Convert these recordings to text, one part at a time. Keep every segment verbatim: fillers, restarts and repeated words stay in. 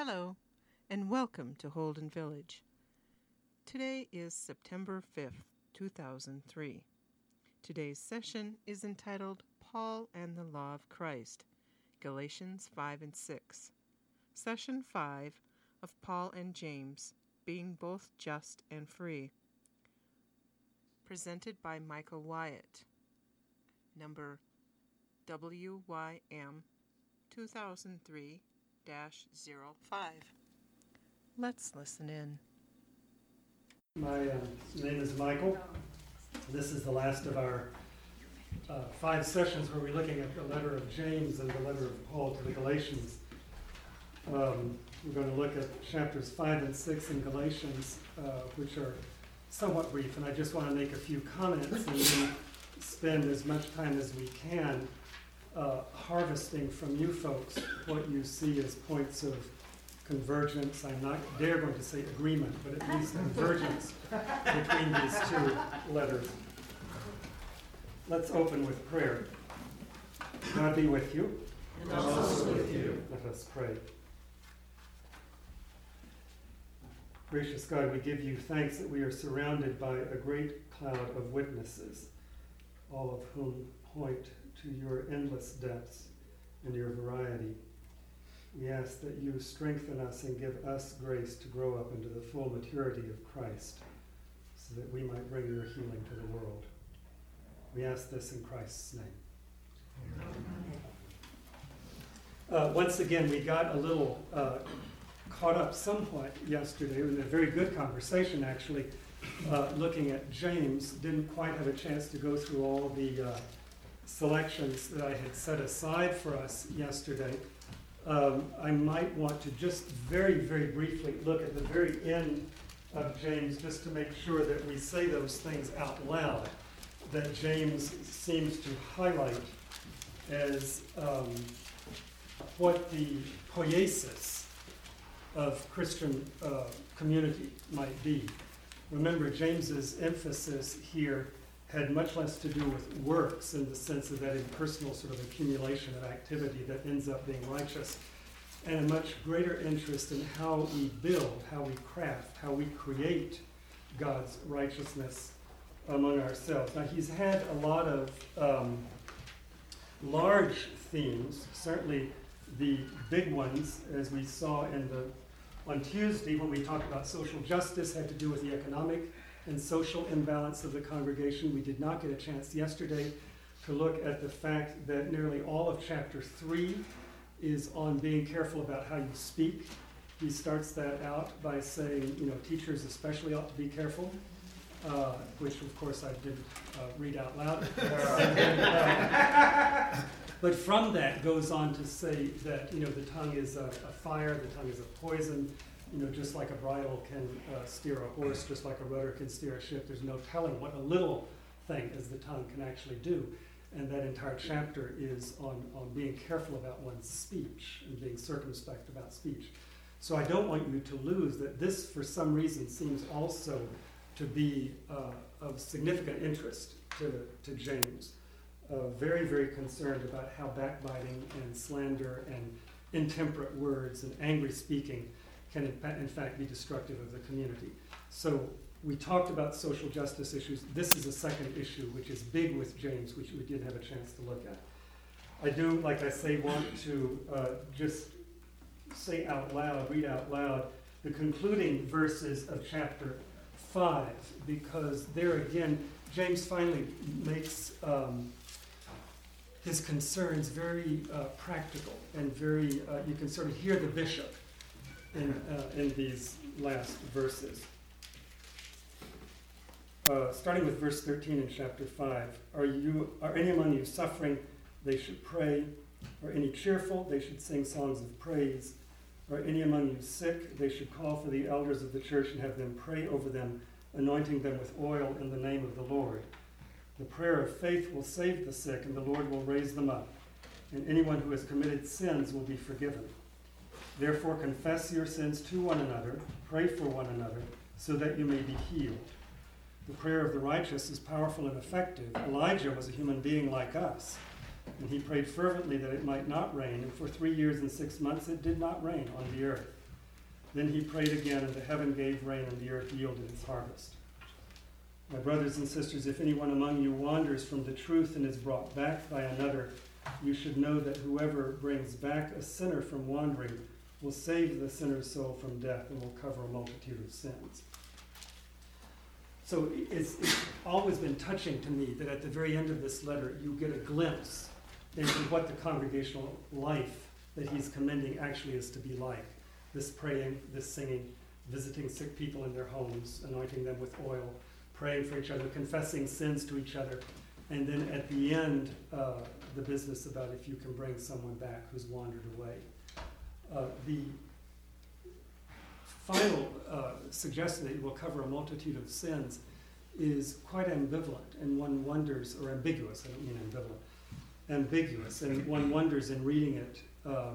Hello, and welcome to Holden Village. Today is September fifth, two thousand three. Today's session is entitled Paul and the Law of Christ, Galatians five and six. Session five of Paul and James, Being Both Just and Free. Presented by Michael Wyatt. Number W Y M two thousand three dash zero five. Let's listen in. My uh, name is Michael. This is the last of our uh, five sessions where we're looking at the letter of James and the letter of Paul to the Galatians. Um, we're going to look at chapters five and six in Galatians, uh, which are somewhat brief, and I just want to make a few comments and then spend as much time as we can uh, harvesting from you folks what you see as points of convergence. I'm not dare going to say agreement, but at least convergence between these two letters. Let's open with prayer. God be with you. And also with you. Let us pray. Gracious God, we give you thanks that we are surrounded by a great cloud of witnesses, all of whom point to your endless depths and your variety. We ask that you strengthen us and give us grace to grow up into the full maturity of Christ, so that we might bring your healing to the world. We ask this in Christ's name. Uh, once again, we got a little uh, caught up somewhat yesterday. It was a very good conversation, actually, uh, looking at James. Didn't quite have a chance to go through all the uh, selections that I had set aside for us yesterday. Um, I might want to just very, very briefly look at the very end of James, just to make sure that we say those things out loud that James seems to highlight as um, what the poiesis of Christian uh, community might be. Remember, James's emphasis here had much less to do with works in the sense of that impersonal sort of accumulation of activity that ends up being righteous, and a much greater interest in how we build, how we craft, how we create God's righteousness among ourselves. Now, he's had a lot of um, large themes, certainly the big ones, as we saw in the on Tuesday when we talked about social justice, had to do with the economic and social imbalance of the congregation. We did not get a chance yesterday to look at the fact that nearly all of chapter three is on being careful about how you speak. He starts that out by saying, you know, teachers especially ought to be careful, uh, which of course I didn't uh, read out loud. and then, uh, but from that goes on to say that, you know, the tongue is a, a fire, the tongue is a poison. You know, just like a bridle can uh, steer a horse, just like a rudder can steer a ship, there's no telling what a little thing as the tongue can actually do. And that entire chapter is on, on being careful about one's speech and being circumspect about speech. So I don't want you to lose that this, for some reason, seems also to be uh, of significant interest to, to James. Uh, very, very concerned about how backbiting and slander and intemperate words and angry speaking can in fact be destructive of the community. So we talked about social justice issues. This is a second issue which is big with James, which we did have a chance to look at. I do, like I say, want to uh, just say out loud, read out loud, the concluding verses of chapter five, because there again, James finally makes um, his concerns very uh, practical and very, uh, you can sort of hear the bishop in, uh, in these last verses. Uh, starting with verse thirteen in chapter five, are you are any among you suffering? They should pray. Are any cheerful? They should sing songs of praise. Are any among you sick? They should call for the elders of the church and have them pray over them, anointing them with oil in the name of the Lord. The prayer of faith will save the sick, and the Lord will raise them up. And anyone who has committed sins will be forgiven. Therefore confess your sins to one another, pray for one another, so that you may be healed. The prayer of the righteous is powerful and effective. Elijah was a human being like us, And he prayed fervently that it might not rain, and for three years and six months it did not rain on the earth. Then he prayed again, and the heaven gave rain, and the earth yielded its harvest. My brothers and sisters, if anyone among you wanders from the truth and is brought back by another, you should know that whoever brings back a sinner from wandering will save the sinner's soul from death and will cover a multitude of sins. So it's, it's always been touching to me that at the very end of this letter, you get a glimpse into what the congregational life that he's commending actually is to be like. This praying, this singing, visiting sick people in their homes, anointing them with oil, praying for each other, confessing sins to each other, and then at the end, uh, the business about if you can bring someone back who's wandered away. Uh, the final uh, suggestion that it will cover a multitude of sins is quite ambivalent, and one wonders, or ambiguous, I don't mean ambivalent, ambiguous, and one wonders in reading it um,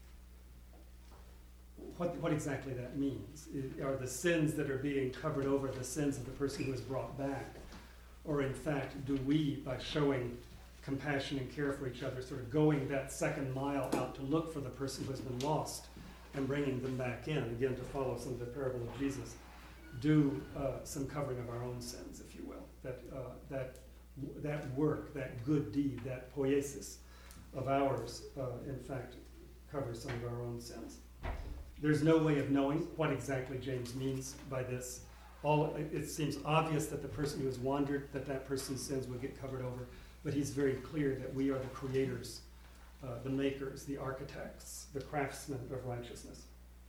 what, what exactly that means. It, are the sins that are being covered over the sins of the person who is brought back? Or in fact, do we, by showing compassion and care for each other, sort of going that second mile out to look for the person who has been lost and bringing them back in, again, to follow some of the parable of Jesus, do uh, some covering of our own sins, if you will. That, uh, that, that work, that good deed, that poiesis of ours, uh, in fact, covers some of our own sins. There's no way of knowing what exactly James means by this. All, it seems obvious that the person who has wandered, that that person's sins would get covered over, but he's very clear that we are the creators, uh, the makers, the architects, the craftsmen of righteousness.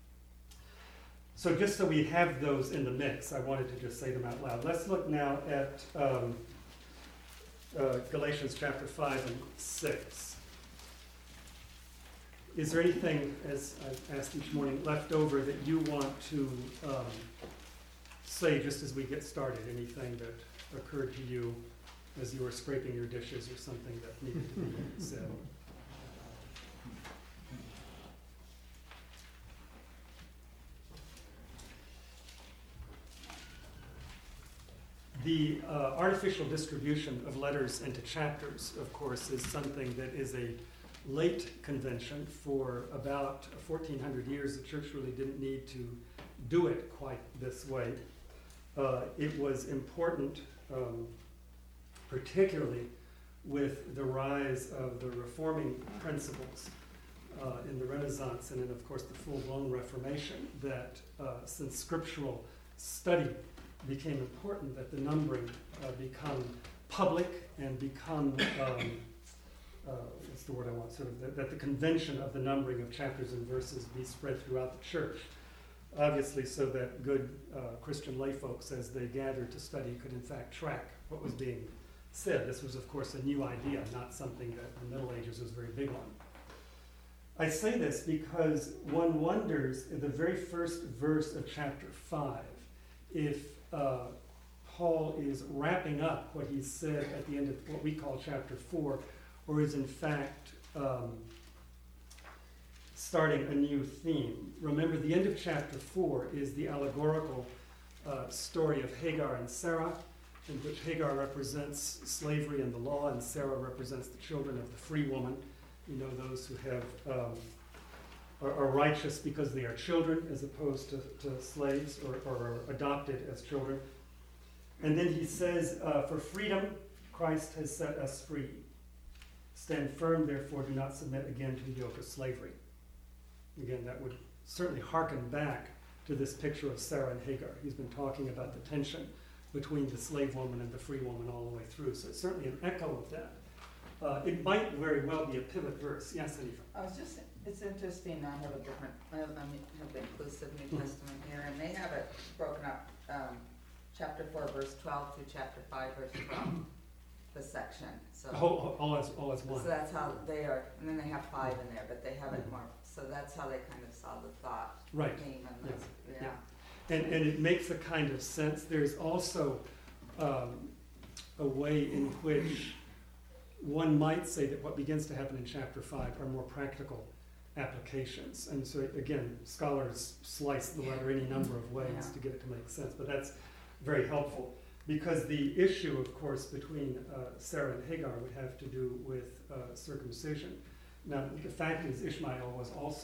So just so we have those in the mix, I wanted to just say them out loud. Let's look now at um, uh, Galatians chapter five and six. Is there anything, as I've asked each morning, left over that you want to um, say just as we get started? Anything that occurred to you as you were scraping your dishes or something that needed to be said? The uh, artificial distribution of letters into chapters, of course, is something that is a late convention. For about fourteen hundred years, the church really didn't need to do it quite this way. Uh, it was important, um, particularly with the rise of the reforming principles uh, in the Renaissance and then, of course, the full-blown Reformation, that uh, since scriptural study became important, that the numbering uh, become public and become, um, uh, what's the word I want, sort of, that, that the convention of the numbering of chapters and verses be spread throughout the church. Obviously, so that good uh, Christian lay folks, as they gathered to study, could in fact track what was being said. This was, of course, a new idea, not something that the Middle Ages was very big on. I say this because one wonders, in the very first verse of chapter five, if uh, Paul is wrapping up what he said at the end of what we call chapter four, or is in fact um, starting a new theme. Remember, the end of chapter four is the allegorical uh, story of Hagar and Sarah, in which Hagar represents slavery and the law, and Sarah represents the children of the free woman. You know, those who have um, are, are righteous because they are children as opposed to, to slaves, or, or are adopted as children. And then he says, uh, for freedom, Christ has set us free. Stand firm, therefore, do not submit again to the yoke of slavery. Again, that would certainly hearken back to this picture of Sarah and Hagar. He's been talking about the tension between the slave woman and the free woman all the way through. So it's certainly an echo of that. Uh, it might very well be a pivot verse. Yes, Anita? I was just, it's interesting, I have a different, I have, I have the inclusive New Testament here, and they have it broken up, um, chapter four, verse twelve through chapter five, verse twelve, the section, so. All, all, as, all as one. So that's how they are, and then they have five in there, but they have it more, so that's how they kind of saw the thought. Right. Theme and Yeah. the, yeah. Yeah. And, and it makes a kind of sense. There's also um, a way in which one might say that what begins to happen in chapter five are more practical applications. And so again, scholars slice the letter any number of ways Yeah. to get it to make sense, but that's very helpful, because the issue, of course, between uh, Sarah and Hagar would have to do with uh, circumcision. Now, the fact is, Ishmael was also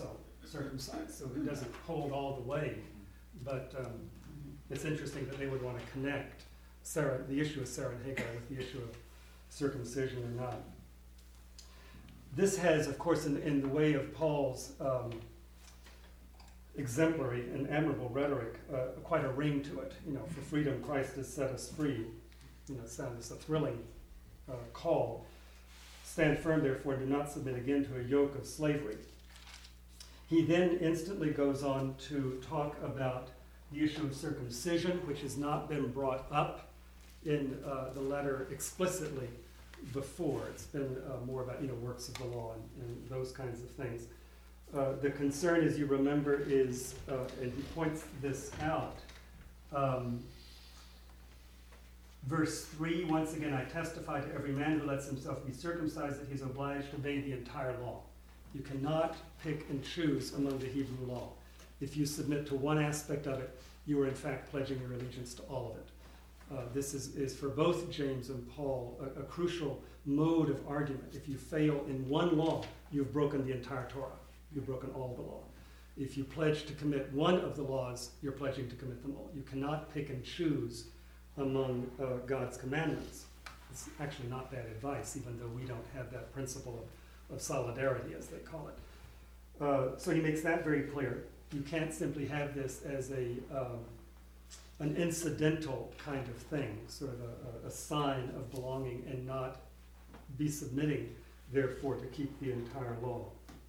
circumcised, so it doesn't hold all the way. But um, it's interesting that they would want to connect Sarah, the issue of Sarah and Hagar with the issue of circumcision or not. This has, of course, in, in the way of Paul's um, exemplary and admirable rhetoric, uh, quite a ring to it. You know, for freedom Christ has set us free. You know, it sounds a thrilling uh, call. Stand firm, therefore, do not submit again to a yoke of slavery. He then instantly goes on to talk about the issue of circumcision, which has not been brought up in uh, the letter explicitly before. It's been uh, more about, you know, works of the law and, and those kinds of things. Uh, the concern, as you remember, is, uh, and he points this out, um, verse three, once again, I testify to every man who lets himself be circumcised that he's obliged to obey the entire law. You cannot pick and choose among the Hebrew law. If you submit to one aspect of it, you are in fact pledging your allegiance to all of it. Uh, this is, is for both James and Paul a, a crucial mode of argument. If you fail in one law, you've broken the entire Torah. You've broken all the law. If you pledge to commit one of the laws, you're pledging to commit them all. You cannot pick and choose among uh, God's commandments. It's actually not bad advice, even though we don't have that principle of, of solidarity, as they call it. Uh, so he makes that very clear. You can't simply have this as a um, an incidental kind of thing, sort of a, a, a sign of belonging, and not be submitting, therefore, to keep the entire law.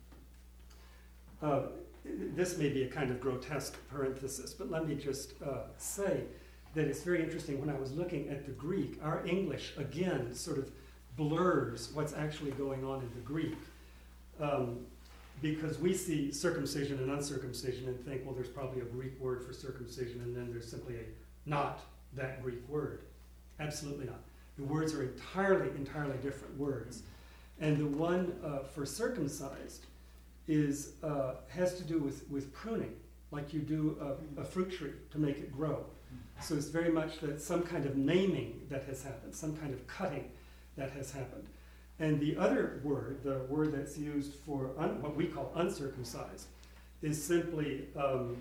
Uh, this may be a kind of grotesque parenthesis, but let me just uh, say that it's very interesting. When I was looking at the Greek, our English, again, sort of blurs what's actually going on in the Greek. Um, because we see circumcision and uncircumcision and think, well, there's probably a Greek word for circumcision, and then there's simply a not that Greek word. Absolutely not. The words are entirely, entirely different words. And the one uh, for circumcised is uh, has to do with, with pruning, like you do a, a fruit tree to make it grow. So it's very much that some kind of maiming that has happened, some kind of cutting that has happened. And the other word, the word that's used for un, what we call uncircumcised, is simply um,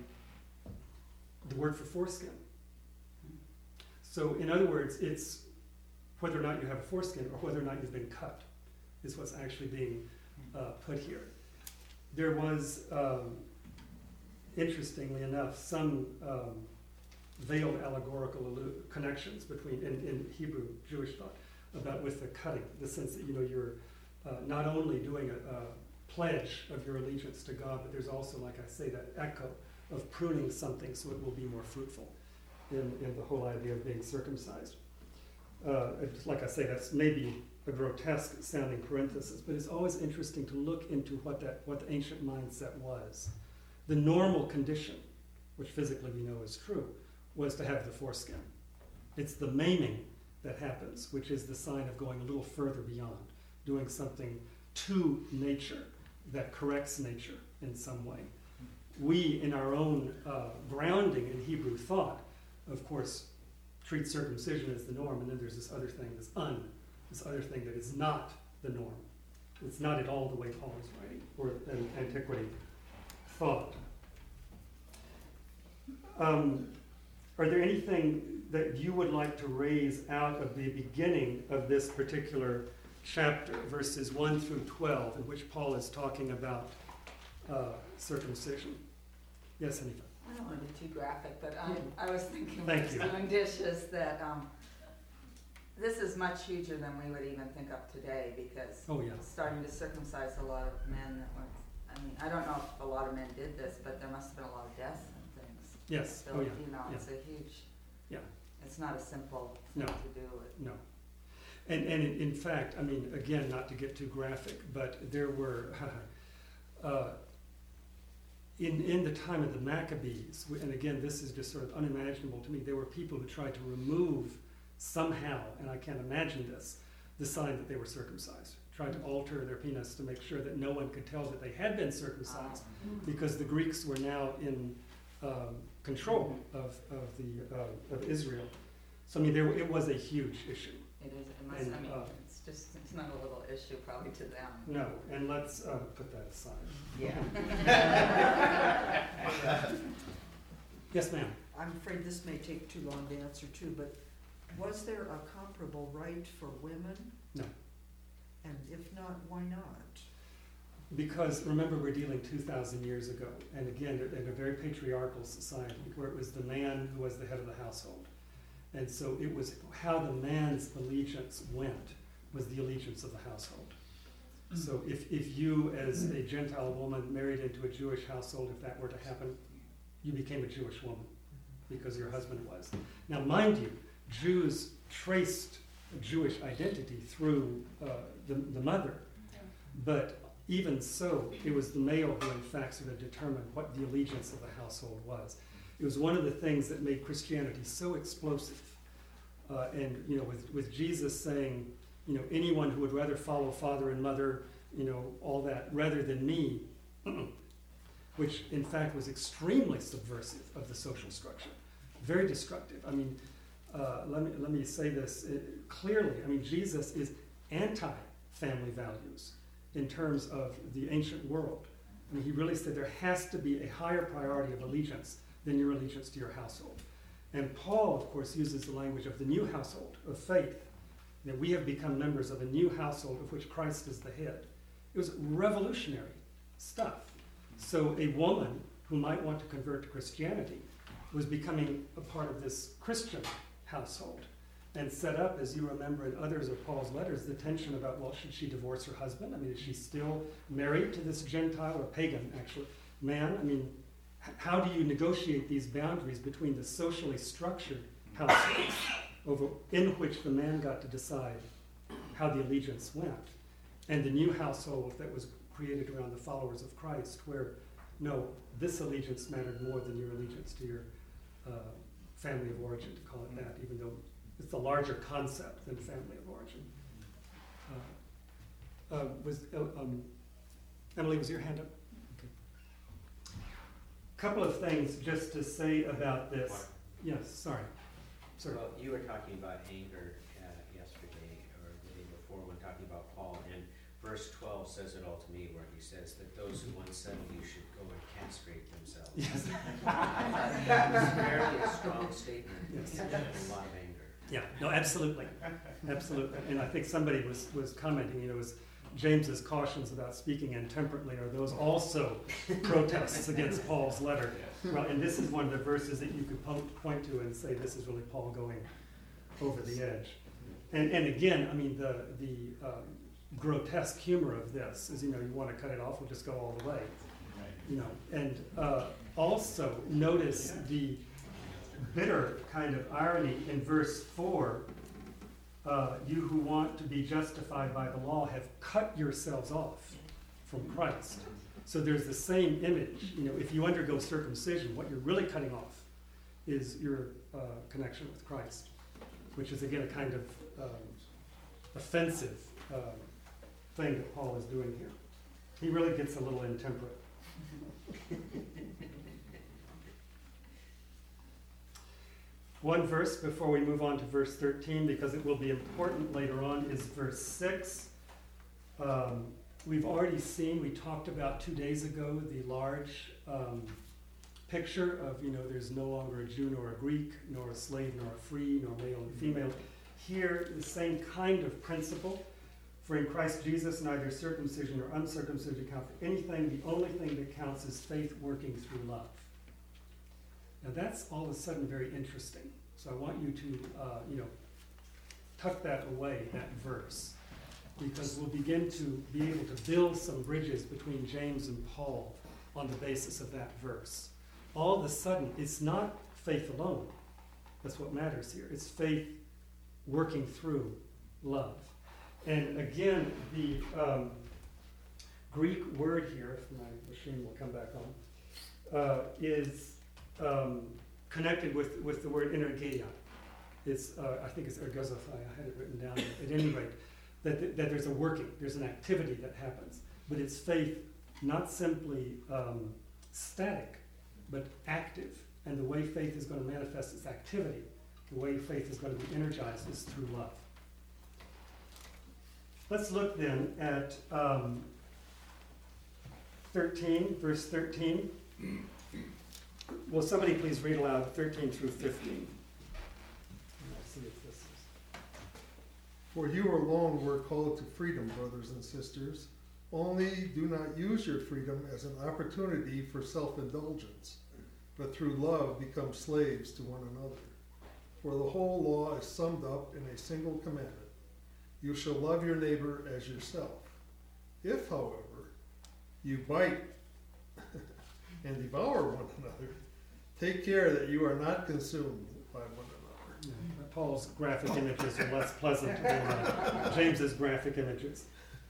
the word for foreskin. So in other words, it's whether or not you have a foreskin or whether or not you've been cut is what's actually being uh, put here. There was, um, interestingly enough, some um, veiled allegorical allu- connections between in, in Hebrew Jewish thought about with the cutting, the sense that, you know, you're uh, not only doing a, a pledge of your allegiance to God, but there's also, like I say, that echo of pruning something so it will be more fruitful in, in the whole idea of being circumcised. Uh, it's, like I say, that's maybe a grotesque sounding parenthesis, but it's always interesting to look into what that what the ancient mindset was. The normal condition, which physically we know is true, was to have the foreskin. It's the maiming that happens, which is the sign of going a little further beyond, doing something to nature that corrects nature in some way. We, in our own uh, grounding in Hebrew thought, of course, treat circumcision as the norm, and then there's this other thing, this un, this other thing that is not the norm. It's not at all the way Paul is writing, or an antiquity thought. Um, are there anything that you would like to raise out of the beginning of this particular chapter, verses one through twelve, in which Paul is talking about uh, circumcision? Yes, Hanifa. I don't want to be too graphic, but um, I was thinking when I Thank was you. doing dishes that um, this is much huger than we would even think of today, because Oh, yeah. starting to circumcise a lot of men that were, I mean, I don't know if a lot of men did this, but there must have been a lot of deaths and things. Yes. So, Oh, yeah. you know, Yeah. it's a huge, Yeah. it's not a simple No. thing to do. It. No. And, and in, in fact, I mean, again, not to get too graphic, but there were, uh, in, in the time of the Maccabees, and again, this is just sort of unimaginable to me, there were people who tried to remove somehow, and I can't imagine this, the sign that they were circumcised, tried to alter their penis to make sure that no one could tell that they had been circumcised, because the Greeks were now in um, control of, of, the, uh, of Israel. So, I mean, there, it was a huge issue. It is, it must, And, I mean, uh, it's just, it's not a little issue probably to them. No, and let's uh, put that aside. Yeah. Yes, ma'am. I'm afraid this may take too long to answer too, but was there a comparable right for women? No. And if not, why not? Because remember, we're dealing two thousand years ago, and again, in a very patriarchal society, where it was the man who was the head of the household. And so it was how the man's allegiance went was the allegiance of the household. So if, if you, as a Gentile woman, married into a Jewish household, if that were to happen, you became a Jewish woman because your husband was. Now, mind you, Jews traced Jewish identity through uh, the, the mother, but even so, it was the male who in fact sort of determined what the allegiance of the household was. It was one of the things that made Christianity so explosive. Uh, and, you know, with, with Jesus saying, you know, anyone who would rather follow father and mother, you know, all that, rather than me, which in fact was extremely subversive of the social structure, very destructive. I mean, uh, let me let me say this uh, clearly. I mean, Jesus is anti-family values in terms of the ancient world. I mean, he really said there has to be a higher priority of allegiance than your allegiance to your household. And Paul, of course, uses the language of the new household, of faith. That we have become members of a new household of which Christ is the head. It was revolutionary stuff. So a woman who might want to convert to Christianity was becoming a part of this Christian household and set up, as you remember in others of Paul's letters, the tension about, well, should she divorce her husband? I mean, is she still married to this Gentile or pagan, actually, man? I mean, h- how do you negotiate these boundaries between the socially structured households over in which the man got to decide how the allegiance went, and the new household that was created around the followers of Christ, where, no, this allegiance mattered more than your allegiance to your uh, family of origin, to call it that, even though it's a larger concept than family of origin. Uh, uh, was uh, um, Emily, was your hand up? Okay. Couple of things just to say about this. Mark. Yes, sorry. Sorry. Well, you were talking about anger uh, yesterday or the day before when talking about Paul, and verse twelve says it all to me, where he says that those who once said you should go and castrate themselves. Yes. It's fairly a strong statement. Yes. And a lot of anger. Yeah, no, absolutely, absolutely. And I think somebody was, was commenting, you know, was James's cautions about speaking intemperately, are those also protests against Paul's letter? Well, and this is one of the verses that you could po- point to and say this is really Paul going over the edge. And and again, I mean, the the um, grotesque humor of this is, you know, you want to cut it off, we'll just go all the way. You know, and uh, also notice the bitter kind of irony in verse four. Uh, you who want to be justified by the law have cut yourselves off from Christ. So there's the same image. You know, if you undergo circumcision, what you're really cutting off is your uh, connection with Christ, which is again a kind of um, offensive uh, thing that Paul is doing here. He really gets a little intemperate. One verse before we move on to verse thirteen, because it will be important later on, is verse six. Um, we've already seen, we talked about two days ago, the large um, picture of, you know, there's no longer a Jew nor a Greek, nor a slave nor a free, nor male and female. Here, the same kind of principle. For in Christ Jesus, neither circumcision nor uncircumcision count for anything. The only thing that counts is faith working through love. Now that's all of a sudden very interesting. So I want you to, uh, you know, tuck that away, that verse, because we'll begin to be able to build some bridges between James and Paul on the basis of that verse. All of a sudden, it's not faith alone. That's what matters here. It's faith working through love. And again, the um, Greek word here, if my machine will come back on, uh, is um, connected with, with the word energeia. It's, uh, I think it's ergosophai, I had it written down. At any rate, that, that there's a working, there's an activity that happens. But it's faith not simply um, static, but active. And the way faith is going to manifest its activity, the way faith is going to be energized is through love. let's look then at um, thirteen, verse thirteen. Will somebody please read aloud thirteen through fifteen? Let's see if this is. For you alone were called to freedom, brothers and sisters. Only do not use your freedom as an opportunity for self-indulgence, but through love become slaves to one another. For the whole law is summed up in a single commandment. You shall love your neighbor as yourself. If, however, you bite and devour one another, take care that you are not consumed by one another. Yeah, Paul's graphic images are less pleasant than uh, James's graphic images.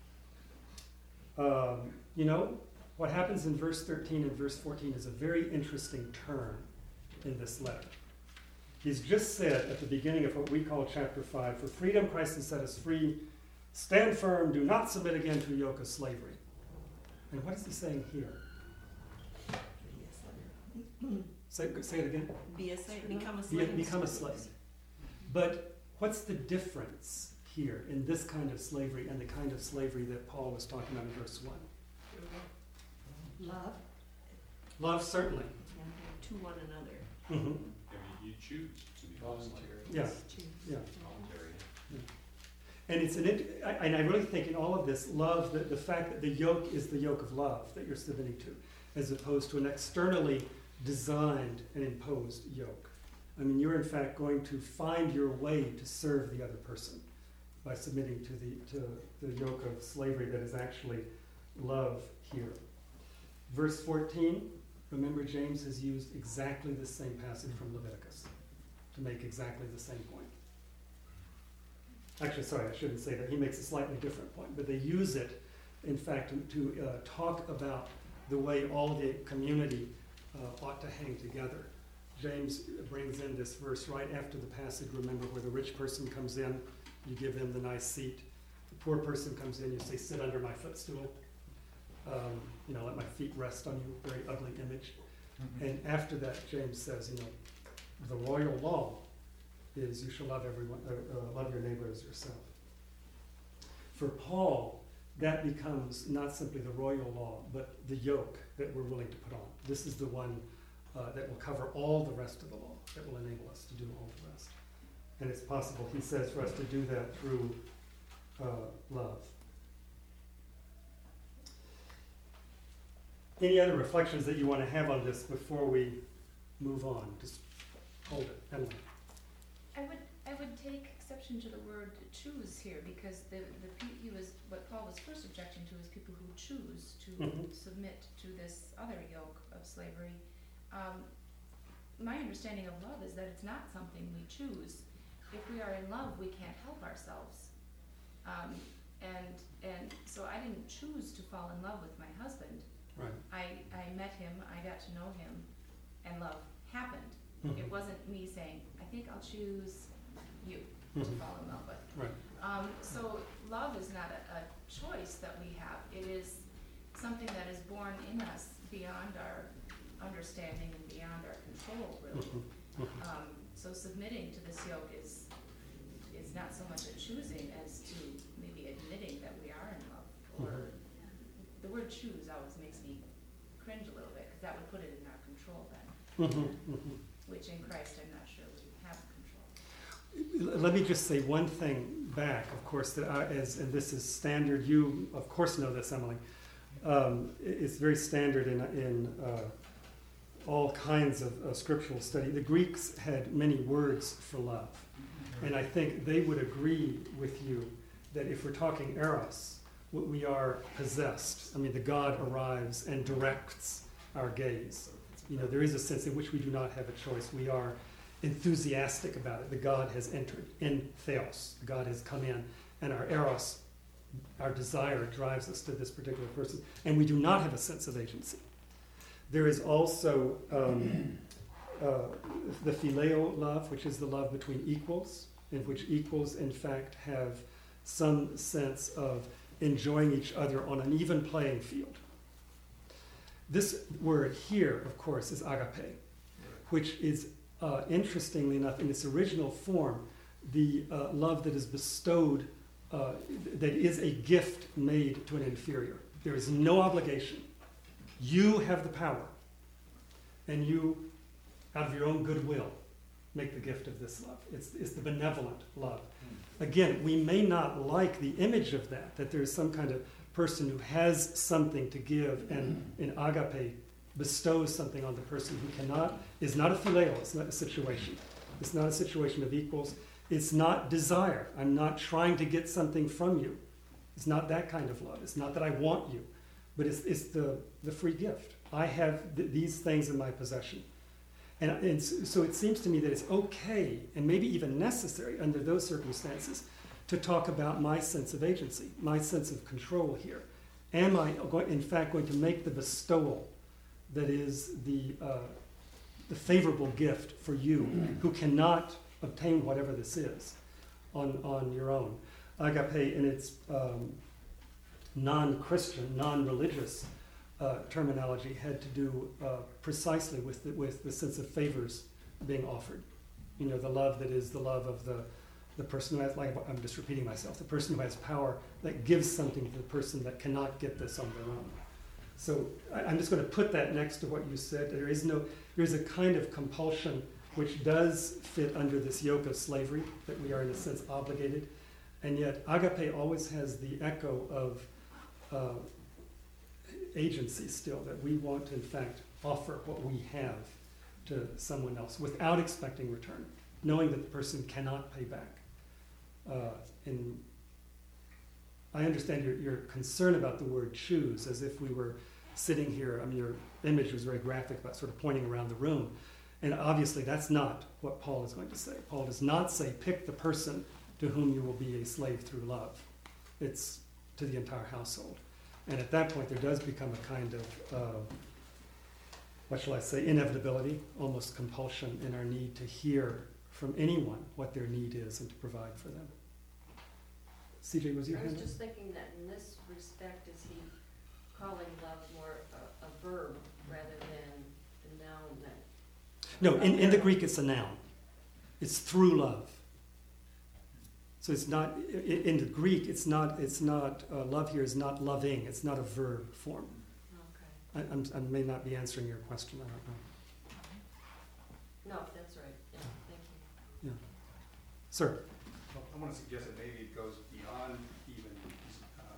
Um, you know, what happens in verse thirteen and verse fourteen is a very interesting turn in this letter. He's just said at the beginning of what we call chapter five, for freedom Christ has set us free. Stand firm, do not submit again to a yoke of slavery. And what is he saying here? Say, say it again. Be a slave, become a Be- slave. Become a slave. But what's the difference here in this kind of slavery and the kind of slavery that Paul was talking about in verse one? Love. Love, certainly. To one another. Mm-hmm. I mean, you choose to be voluntary. Yeah, yeah. Voluntary. And it's an, int- I- and I really think in all of this, love, the, the fact that the yoke is the yoke of love that you're submitting to, as opposed to an externally designed and imposed yoke. I mean, you're in fact going to find your way to serve the other person by submitting to the, to the yoke of slavery that is actually love here. Verse fourteen, remember James has used exactly the same passage from Leviticus to make exactly the same point. Actually, sorry, I shouldn't say that. He makes a slightly different point, but they use it, in fact, to, to uh, talk about the way all the community uh, ought to hang together. James brings in this verse right after the passage, remember, where the rich person comes in, you give him the nice seat. The poor person comes in, you say, sit under my footstool. Um, you know, let my feet rest on you, very ugly image. Mm-hmm. And after that, James says, you know, the royal law is you shall love everyone, uh, uh, love your neighbor as yourself. For Paul, that becomes not simply the royal law, but the yoke that we're willing to put on. This is the one uh, that will cover all the rest of the law, that will enable us to do all the rest. And it's possible, he says, for us to do that through uh, love. Any other reflections that you want to have on this before we move on? Just hold it, Emily. I would, I would take exception to the word choose here, because the, the, pe- he was, what Paul was first objecting to is people who choose to Mhm. submit to this other yoke of slavery. Um, my understanding of love is that it's not something we choose. If we are in love, we can't help ourselves. Um, and, and so I didn't choose to fall in love with my husband. Right. I, I met him, I got to know him, and love happened. Mhm. It wasn't me saying, I think I'll choose you to Mhm. fall in love with. Right. Um, so love is not a, a choice that we have. It is something that is born in us beyond our understanding and beyond our control, really. Mhm. Mhm. Um, so submitting to this yoke is is not so much a choosing as to maybe admitting that we are in love. Or the word choose always makes me cringe a little bit, because that would put it in our control then, Mhm. Mhm. which in Christ I'm not sure we have control. Let me just say one thing back, of course, that I, as, and this is standard, you of course know this, Emily. Um, it- it's very standard in, in uh, all kinds of uh, scriptural study. The Greeks had many words for love. And I think they would agree with you that if we're talking eros, w- we are possessed. I mean, the God arrives and directs our gaze. You know, there is a sense in which we do not have a choice. We are enthusiastic about it. The God has entered in theos. The God has come in, and our eros, our desire, drives us to this particular person. And we do not have a sense of agency. There is also um, uh, the phileo love, which is the love between equals, in which equals, in fact, have some sense of enjoying each other on an even playing field. This word here, of course, is agape, which is, uh, interestingly enough, in its original form, the uh, love that is bestowed uh, that is a gift made to an inferior. There is no obligation. You have the power, and you, out of your own goodwill, make the gift of this love. It's, it's the benevolent love. Again, we may not like the image of that, that there's some kind of person who has something to give, and in agape bestows something on the person who cannot, is not a phileo, it's not a situation. It's not a situation of equals. It's not desire. I'm not trying to get something from you. It's not that kind of love. It's not that I want you, but it's, it's the, the free gift. I have th- these things in my possession. And, and so it seems to me that it's okay, and maybe even necessary under those circumstances, to talk about my sense of agency, my sense of control here. Am I, going, in fact, going to make the bestowal that is the, uh, the favorable gift for you who cannot obtain whatever this is on, on your own? Agape, in its um, non-Christian, non-religious uh, terminology, had to do uh, precisely with the, with the sense of favors being offered. You know, the love that is the love of the, the person who has, like, I'm just repeating myself, the person who has power that gives something to the person that cannot get this on their own. So I, I'm just going to put that next to what you said. There is no, there is a kind of compulsion which does fit under this yoke of slavery, that we are in a sense obligated. And yet agape always has the echo of uh, agency still, that we want to in fact offer what we have to someone else without expecting return, knowing that the person cannot pay back. Uh, and I understand your, your concern about the word choose, as if we were sitting here. I mean, your image was very graphic about sort of pointing around the room. And obviously that's not what Paul is going to say. Paul does not say, pick the person to whom you will be a slave through love. It's to the entire household. And at that point, there does become a kind of, uh, what shall I say, inevitability, almost compulsion in our need to hear from anyone what their need is and to provide for them. C J, was your I hand was up? just thinking that in this respect, is he calling love more a, a verb rather than the noun that? No, in, in the Greek it's a noun. It's through love. So it's not, i- in the Greek, it's not, it's not, uh, love here is not loving, it's not a verb form. Okay. I, I'm, I may not be answering your question, I don't know. No, that's right. Yeah, thank you. Sir? Well, I want to suggest that maybe it goes beyond even uh,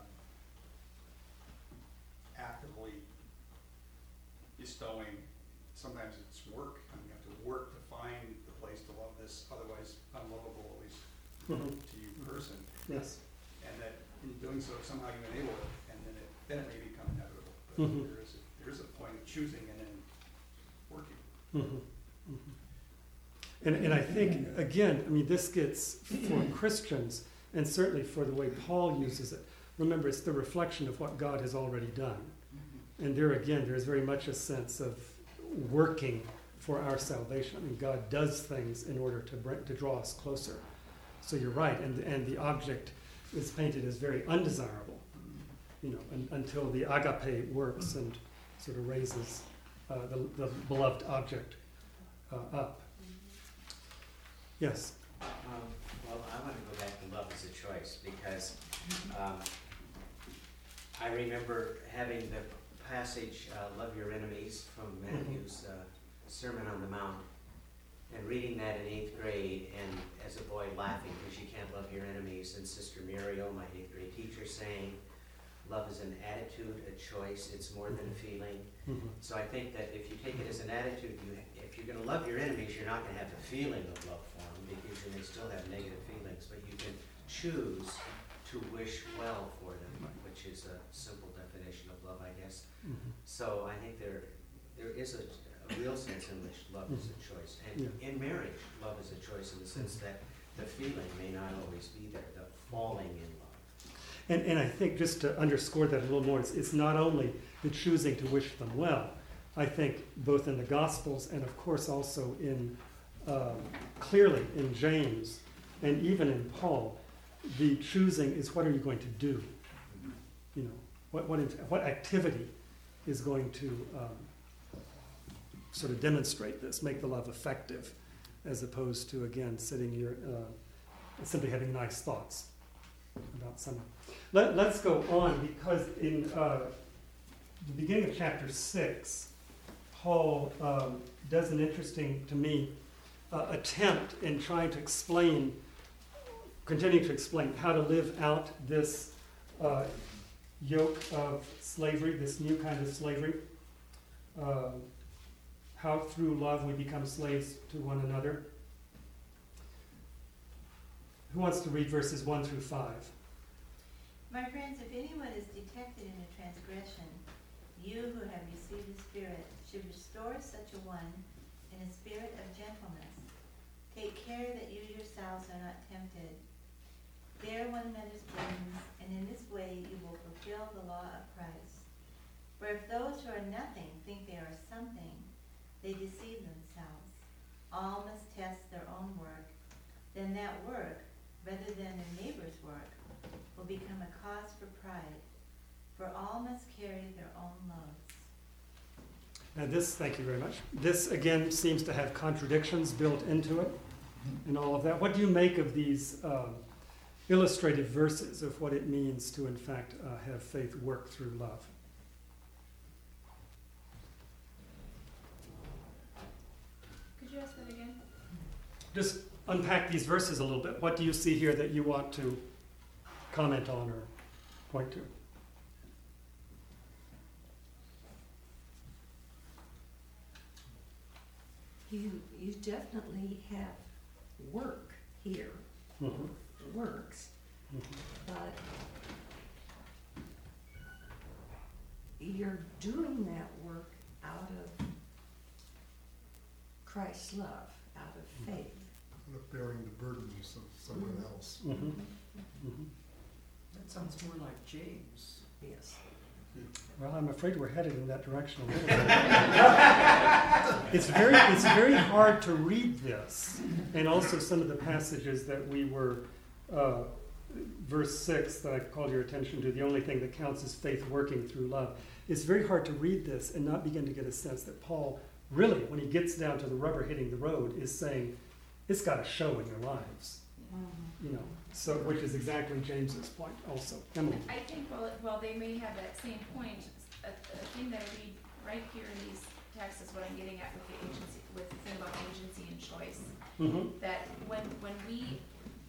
actively bestowing. Sometimes it's work, and you have to work to find the place to love this otherwise unlovable, at least Mhm. to you person. Yes. And that in doing so, somehow you enable it, and then it, then it may become inevitable. But Mhm. there is a, there is a point of choosing and then working. Mhm. Mhm. And, and I think, again, I mean, this gets for Christians, and certainly for the way Paul uses it. Remember, it's the reflection of what God has already done. And there again, there's very much a sense of working for our salvation. I mean, God does things in order to bring, to draw us closer. So you're right, and, and the object is painted as very undesirable, you know, un, until the agape works and sort of raises uh, the, the beloved object uh, up. Yes. Um, well, I want to go back to love as a choice, because um, I remember having the passage, uh, Love Your Enemies, from Matthew's uh, Sermon on the Mount, and reading that in eighth grade, and as a boy laughing because you can't love your enemies, and Sister Muriel, my eighth grade teacher, saying, love is an attitude, a choice, it's more than a feeling. Mhm. So I think that if you take it as an attitude, you, if you're going to love your enemies, you're not going to have the feeling of love for them, because you may still have negative feelings, but you can choose to wish well for them, which is a simple definition of love, I guess. Mhm. So I think there, there is a, a real sense in which love is a choice. And Yeah. in marriage, love is a choice in the sense that the feeling may not always be there, the falling in love. And, and I think, just to underscore that a little more, it's, it's not only the choosing to wish them well. I think both in the Gospels and of course also in, um, clearly in James and even in Paul, the choosing is what are you going to do? You know, what, what, what activity is going to um, sort of demonstrate this, make the love effective, as opposed to, again, sitting here uh, simply having nice thoughts. about someone. Let, let's go on, because in uh, the beginning of chapter six, Paul um, does an interesting, to me, uh, attempt in trying to explain, continuing to explain how to live out this uh, yoke of slavery, this new kind of slavery. Uh, how through love we become slaves to one another. Who wants to read verses one through five? My friends, if anyone is detected in a transgression, you who have received the Spirit should restore such a one in a spirit of gentleness. Take care that you yourselves are not tempted. Bear one another's burdens, and in this way you will fulfill the law of Christ. For if those who are nothing think they are something, they deceive themselves. All must test their own work. Then that work, rather than their neighbor's work, will become a cause for pride. For all must carry their own loads. Now this, thank you very much. This again seems to have contradictions built into it and all of that. What do you make of these um, illustrative verses of what it means to, in fact, uh, have faith work through love? Could you ask that again? Just unpack these verses a little bit. What do you see here that you want to comment on or point to? You, you definitely have work here, Mhm. works, Mhm. but you're doing that work out of Christ's love, out of faith. Not bearing the burdens of someone else. Mhm. Mhm. That sounds more like James. Yes. Well, I'm afraid we're headed in that direction a little bit. It's very, it's very hard to read this, and also some of the passages that we were, uh, verse six that I called your attention to, the only thing that counts is faith working through love. It's very hard to read this and not begin to get a sense that Paul really, when he gets down to the rubber hitting the road, is saying, it's got to show in your lives. You know, so which is exactly James's point also. Emily. I think while, while they may have that same point, a, a thing that I read right here in these texts is what I'm getting at with the agency, with the thing about agency and choice. Mm-hmm. That when, when we,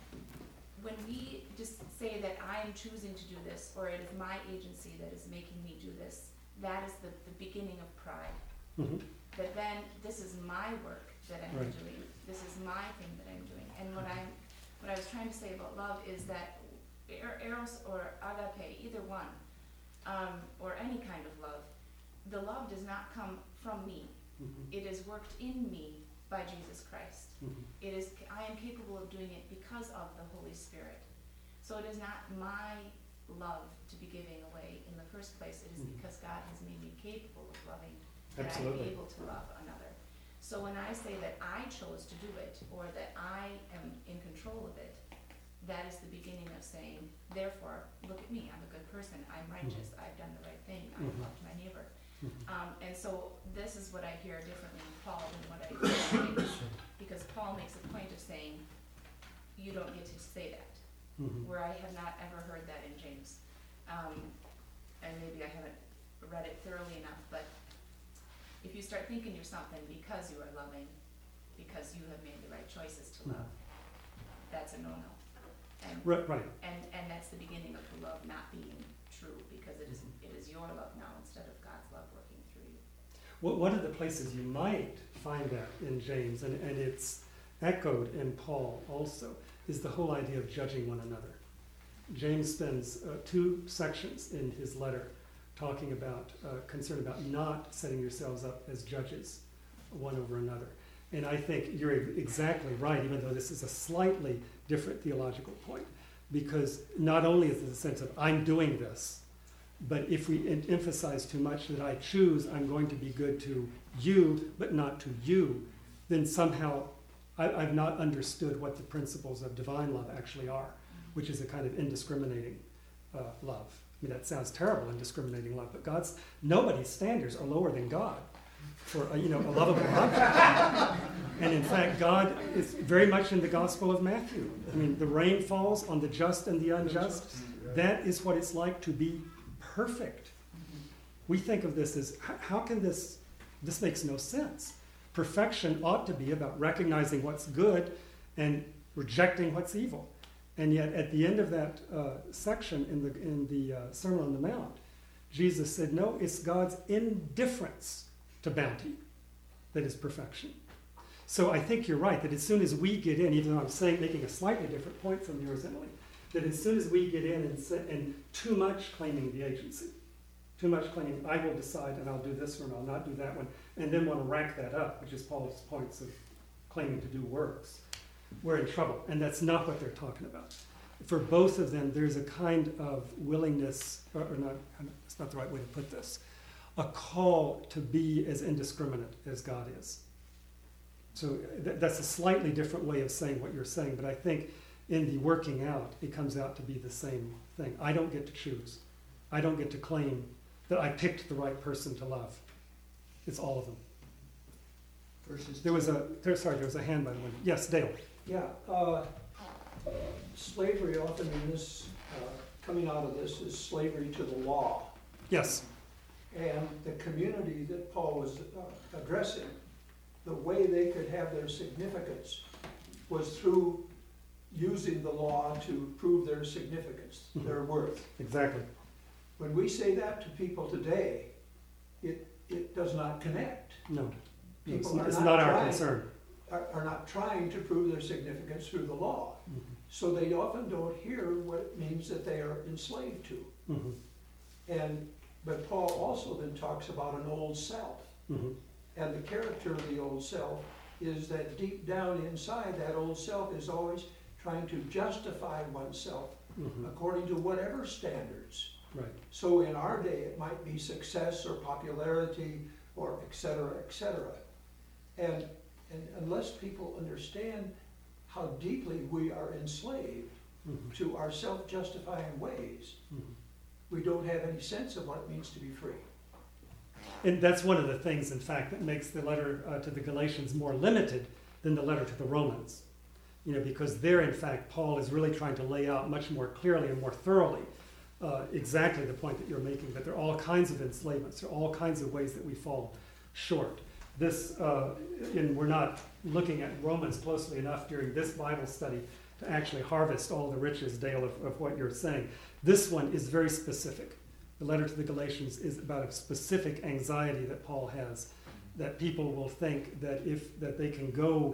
when we just say that I am choosing to do this, or it is my agency that is making me do this, that is the, the beginning of pride. Mm-hmm. That then, this is my work that I'm Right. doing, this is my thing that I'm doing. And what I'm, what I was trying to say about love is that er- eros or agape, either one, um, or any kind of love, the love does not come from me. Mm-hmm. It is worked in me by Jesus Christ. Mm-hmm. It is, I am capable of doing it because of the Holy Spirit. So it is not my love to be giving away in the first place. It is Mhm. because God has made me capable of loving, that I Absolutely. am able to love another. So when I say that I chose to do it, or that I am in control of it, that is the beginning of saying, therefore, look at me, I'm a good person, I'm righteous, I've done the right thing, I've Mhm. loved my neighbor. Mhm. Um, and so this is what I hear differently in Paul than what I hear in James, because Paul makes a point of saying, you don't get to say that, Mm-hmm. where I have not ever heard that in James. Um, and maybe I haven't read it thoroughly enough, but if you start thinking you're something because you are loving, because you have made the right choices to love, that's a no-no. And, Right, right. and, and that's the beginning of the love not being true, because it is, it is your love now instead of God's love working through you. Well, one of the places you might find that in James, and, and it's echoed in Paul also, is the whole idea of judging one another. James spends uh, two sections in his letter talking about uh, concern about not setting yourselves up as judges one over another. And I think you're exactly right, even though this is a slightly different theological point, because not only is it a sense of I'm doing this, but if we em- emphasize too much that I choose I'm going to be good to you, but not to you, then somehow I, I've not understood what the principles of divine love actually are, which is a kind of indiscriminating uh, love. I mean, that sounds terrible, indiscriminating love, but God's, nobody's standards are lower than God for a, you know, a lovable object. And in fact, God is very much in the Gospel of Matthew. I mean, the rain falls on the just and the unjust. That is what it's like to be perfect. We think of this as, h- how can this, this makes no sense. Perfection ought to be about recognizing what's good and rejecting what's evil. And yet, at the end of that uh, section in the, in the uh, Sermon on the Mount, Jesus said, no, it's God's indifference to bounty that is perfection. So I think you're right, that as soon as we get in, even though I'm saying, making a slightly different point from yours, Emily, that as soon as we get in and, say, and too much claiming the agency, too much claiming, I will decide and I'll do this one, I'll not do that one, and then want to rank that up, which is Paul's points of claiming to do works, we're in trouble. And that's not what they're talking about. For both of them, there's a kind of willingness, or, or not, it's not the right way to put this, a call to be as indiscriminate as God is. So th- that's a slightly different way of saying what you're saying, but I think in the working out, it comes out to be the same thing. I don't get to choose. I don't get to claim that I picked the right person to love. It's all of them. Verses There was a, there, sorry, there was a hand by the window. Yes, Dale. Yeah, uh, slavery often in this, uh, coming out of this is slavery to the law. Yes. And the community that Paul was uh, addressing, the way they could have their significance was through using the law to prove their significance, Mhm. their worth. Exactly. When we say that to people today, it, it does not connect. No. It's, People are it's not not our trying. concern. Are, are not trying to prove their significance through the law. Mhm. So they often don't hear what it means that they are enslaved to. Mhm. And, but Paul also then talks about an old self. Mhm. And the character of the old self is that deep down inside, that old self is always trying to justify oneself Mhm. according to whatever standards. Right. So in our day, it might be success or popularity or et cetera, et cetera. And, and unless people understand how deeply we are enslaved Mhm. to our self-justifying ways, Mhm. we don't have any sense of what it means to be free. And that's one of the things, in fact, that makes the letter uh, to the Galatians more limited than the letter to the Romans. You know, because there, in fact, Paul is really trying to lay out much more clearly and more thoroughly uh, exactly the point that you're making, that there are all kinds of enslavements, there are all kinds of ways that we fall short. This, uh, and we're not looking at Romans closely enough during this Bible study to actually harvest all the riches, Dale, of, of what you're saying. This one is very specific. The letter to the Galatians is about a specific anxiety that Paul has, that people will think that if that they can go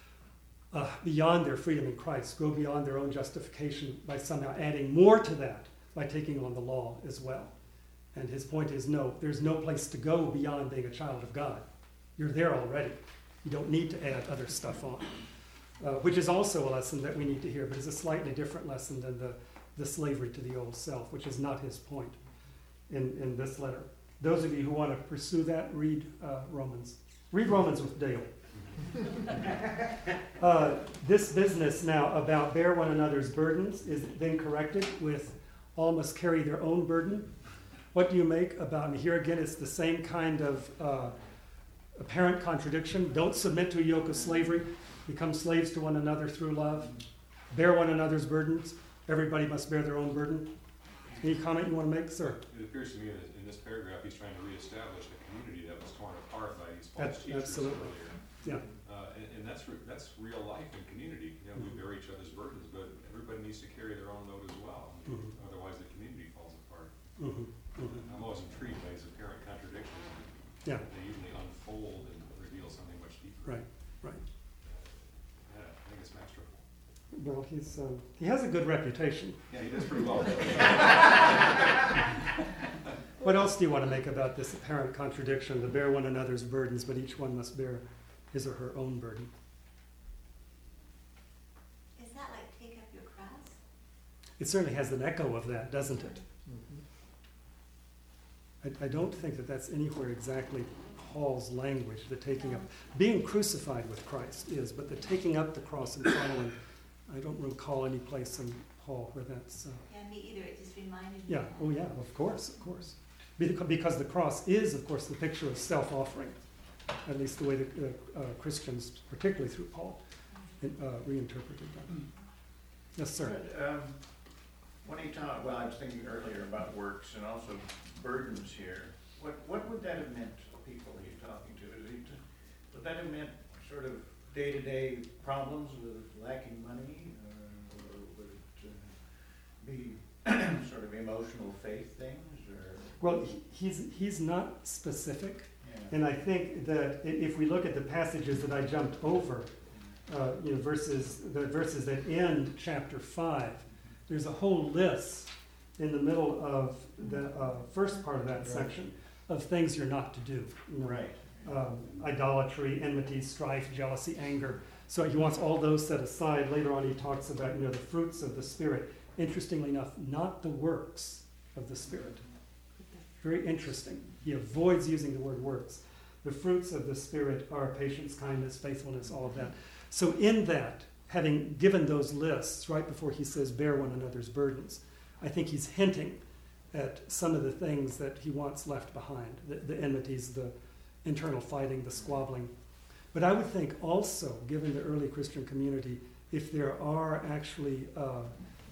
uh, beyond their freedom in Christ, go beyond their own justification by somehow adding more to that by taking on the law as well. And his point is, no, there's no place to go beyond being a child of God. You're there already. You don't need to add other stuff on, uh, which is also a lesson that we need to hear, but it's a slightly different lesson than the, the slavery to the old self, which is not his point in, in this letter. Those of you who want to pursue that, read uh, Romans. Read Romans with Dale. uh, this business now about bear one another's burdens is then corrected with all must carry their own burden. What do you make about, and here again it's the same kind of uh, apparent contradiction. Don't submit to a yoke of slavery. Become slaves to one another through love. Bear one another's burdens. Everybody must bear their own burden. Any comment you want to make, sir? It appears to me that in this paragraph, he's trying to reestablish a community that was torn apart by these Ab- false teachers absolutely. earlier. Yeah. Uh, and, and that's, re- that's real life and community. You know, we bear each other's burdens, but everybody needs to carry their own load as well. Mhm. Otherwise, the community falls apart. Mhm. Mhm. I'm always intrigued by these apparent contradictions. Yeah. They usually unfold and reveal something much deeper. Right, right. Yeah, I think it's masterful. Well, he's um, he has a good reputation. Yeah, he does pretty well. What else do you want to make about this apparent contradiction, to bear one another's burdens, but each one must bear his or her own burden? Is that like take up your cross? It certainly has an echo of that, doesn't it? I, I don't think that that's anywhere exactly Paul's language, the taking up. Being crucified with Christ is, but the taking up the cross and following, I don't recall any place in Paul where that's... Uh, Yeah, me either. It just reminded me. yeah, of that. oh yeah, of course, of course. Because because the cross is, of course, the picture of self-offering. at least the way the uh, uh, Christians, particularly through Paul, in, uh, reinterpreted them. Yes, sir. Um, when he talked, well, I was thinking earlier about works and also burdens here. What what would that have meant to the people he's talking to? Is he t- would that have meant sort of day-to-day problems with lacking money, or, or would it uh, be sort of emotional faith things, or? Well, he- he's he's not specific, Yeah. and I think that i- if we look at the passages that I jumped over, uh, you know, verses the verses that end chapter five, there's a whole list in the middle of the uh, first part of that Right. section of things you're not to do. You know, Right. um, idolatry, enmity, strife, jealousy, anger. So he wants all those set aside. Later on, he talks about, you know, the fruits of the Spirit. Interestingly enough, not the works of the Spirit. Very interesting. He avoids using the word works. The fruits of the Spirit are patience, kindness, faithfulness, all of that. So in that, having given those lists right before he says, bear one another's burdens, I think he's hinting at some of the things that he wants left behind, the, the enmities, the internal fighting, the squabbling. But I would think also, given the early Christian community, if there are actually uh,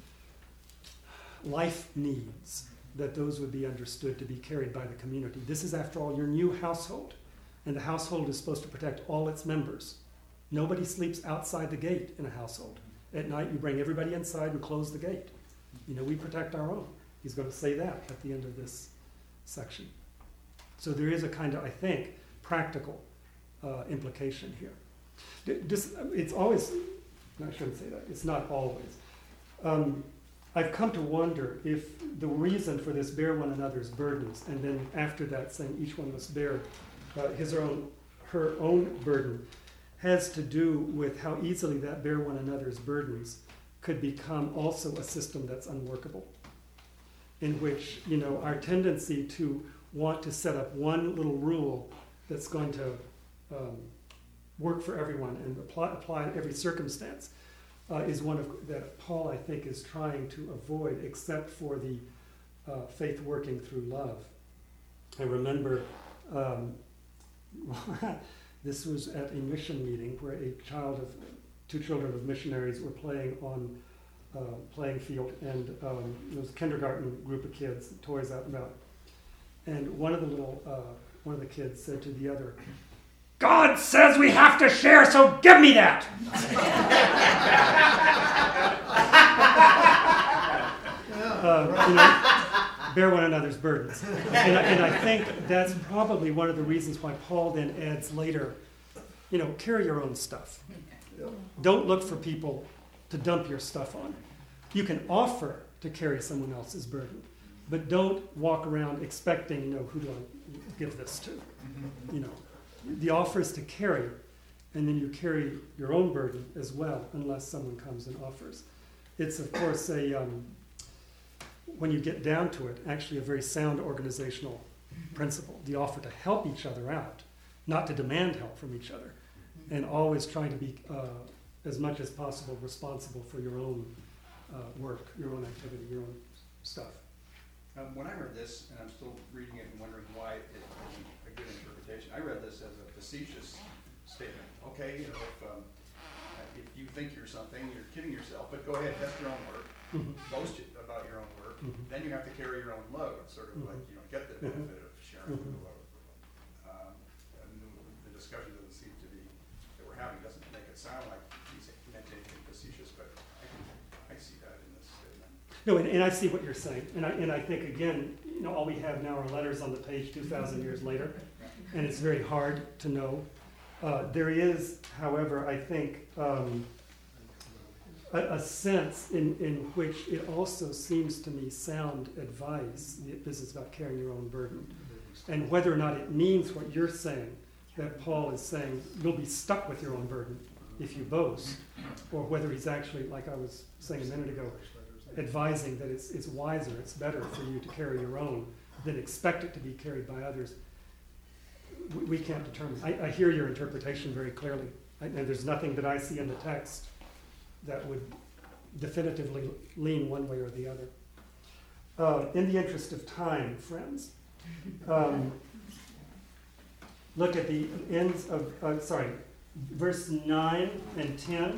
life needs, that those would be understood to be carried by the community. This is, after all, your new household, and the household is supposed to protect all its members. Nobody sleeps outside the gate in a household. At night, you bring everybody inside and close the gate. You know, we protect our own. He's going to say that at the end of this section. So there is a kind of, I think, practical uh, implication here. D- dis- it's always, I shouldn't say that, it's not always. Um, I've come to wonder if the reason for this bear one another's burdens, and then after that saying each one must bear uh, his or own, her own burden, has to do with how easily that bear one another's burdens could become also a system that's unworkable, in which, you know, our tendency to want to set up one little rule that's going to um, work for everyone and apply, apply in every circumstance uh, is one of that Paul, I think, is trying to avoid, except for the uh, faith working through love. I remember um, this was at a mission meeting where a child of two children of missionaries were playing on uh, playing field, and um, there was a kindergarten group of kids, toys out and about. And one of the little, uh, one of the kids said to the other, "God says we have to share, so give me that." uh, you know, bear one another's burdens. And I, and I think that's probably one of the reasons why Paul then adds later, you know, carry your own stuff. Don't look for people to dump your stuff on. You can offer to carry someone else's burden, but don't walk around expecting, you know, who do I give this to? You know, the offer is to carry, and then you carry your own burden as well, unless someone comes and offers. It's, of course, a um, when you get down to it, actually a very sound organizational principle. The offer to help each other out, not to demand help from each other, and always trying to be uh, as much as possible responsible for your own uh, work, your own activity, your own stuff. Um, when I read this, and I'm still reading it and wondering why it isn't a good interpretation, I read this as a facetious statement. Okay, you know, if, um, if you think you're something, you're kidding yourself, but go ahead, test your own work, Mhm. boast about your own work, Mhm. then you have to carry your own load, sort of Mhm. like, you know, get the Mhm. benefit of sharing Mhm. the load. Um, and the, the discussion doesn't seem to be, that we're having, doesn't make it sound like he's meant anything facetious, but I can, I see that in this statement. No, and, and I see what you're saying, and I and I think again, you know, all we have now are letters on the page two thousand years later, and it's very hard to know. Uh, there is, however, I think um, a, a sense in, in which it also seems to me sound advice. This is about carrying your own burden, and whether or not it means what you're saying, that Paul is saying you'll be stuck with your own burden if you boast, or whether he's actually, like I was saying a minute ago, advising that it's it's wiser, it's better for you to carry your own than expect it to be carried by others. We, we can't determine. I, I hear your interpretation very clearly, I, and there's nothing that I see in the text that would definitively lean one way or the other. Uh, in the interest of time, friends, um, look at the ends of, uh, sorry, verse nine and ten.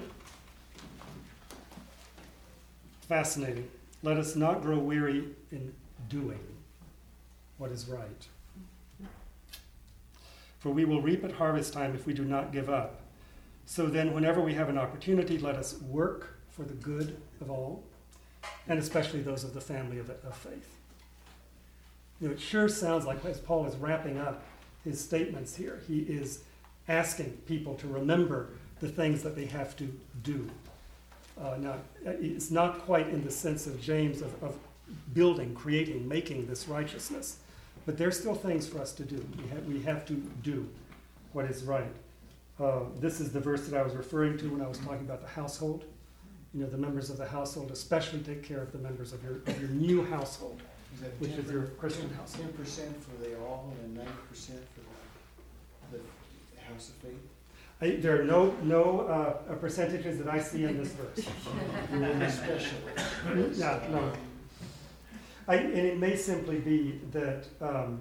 Fascinating. Let us not grow weary in doing what is right. For we will reap at harvest time if we do not give up. So then, whenever we have an opportunity, let us work for the good of all, and especially those of the family of, of faith. You know, it sure sounds like, as Paul is wrapping up his statements here, he is asking people to remember the things that they have to do. Uh, now, it's not quite in the sense of James of, of building, creating, making this righteousness, but there's still things for us to do. We have, we have to do what is right. Uh, this is the verse that I was referring to when I was talking about the household. You know, the members of the household, especially take care of the members of your, of your new household, which is your Christian household. Ten percent for the all and ninety percent for the, the house of faith? I, there are no no uh, percentages that I see in this verse. Especially. No, no. I, and it may simply be that um,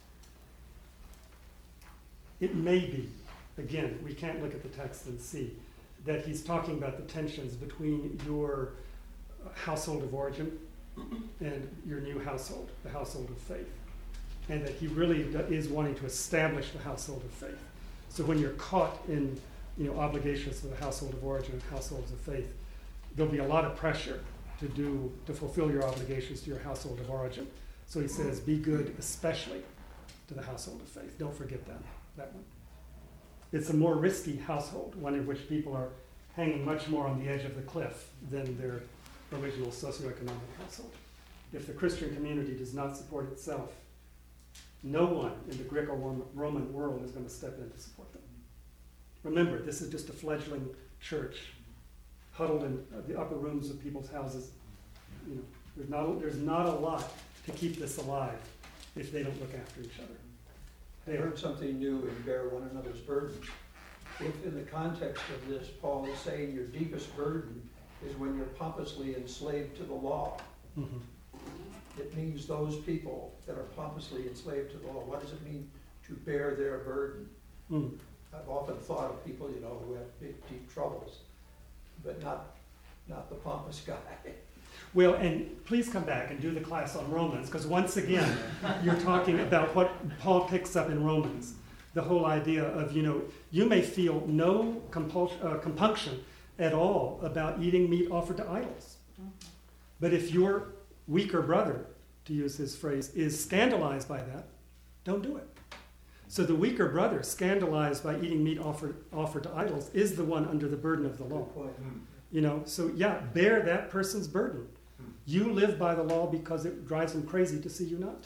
it may be, again, we can't look at the text and see, that he's talking about the tensions between your household of origin and your new household, the household of faith. And that he really is wanting to establish the household of faith. So when you're caught in, you know, obligations to the household of origin and households of faith, there'll be a lot of pressure to do, to fulfill your obligations to your household of origin. So he says, be good especially to the household of faith. Don't forget that, that one. It's a more risky household, one in which people are hanging much more on the edge of the cliff than their original socioeconomic household. If the Christian community does not support itself, no one in the Greco-Roman world is going to step in to support them. Remember, this is just a fledgling church huddled in the upper rooms of people's houses. You know, there's not, there's not a lot to keep this alive if they don't look after each other. I heard something new in bear one another's burdens. If in the context of this, Paul is saying your deepest burden is when you're pompously enslaved to the law. Mm-hmm. It means those people that are pompously enslaved to the law. What does it mean to bear their burden? Mm. I've often thought of people, you know, who have big, deep troubles, but not, not the pompous guy. Well, and please come back and do the class on Romans, because once again, you're talking about what Paul picks up in Romans. The whole idea of, you know, you may feel no compulsion, uh, compunction at all about eating meat offered to idols. But if your weaker brother, to use his phrase, is scandalized by that, don't do it. So the weaker brother, scandalized by eating meat offered, offered to idols, is the one under the burden of the law. You know, so yeah, bear that person's burden. You live by the law because it drives them crazy to see you not to.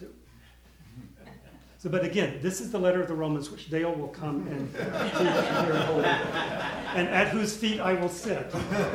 So, but again, this is the letter of the Romans, which Dale will come and preach here and hold, and at whose feet I will sit.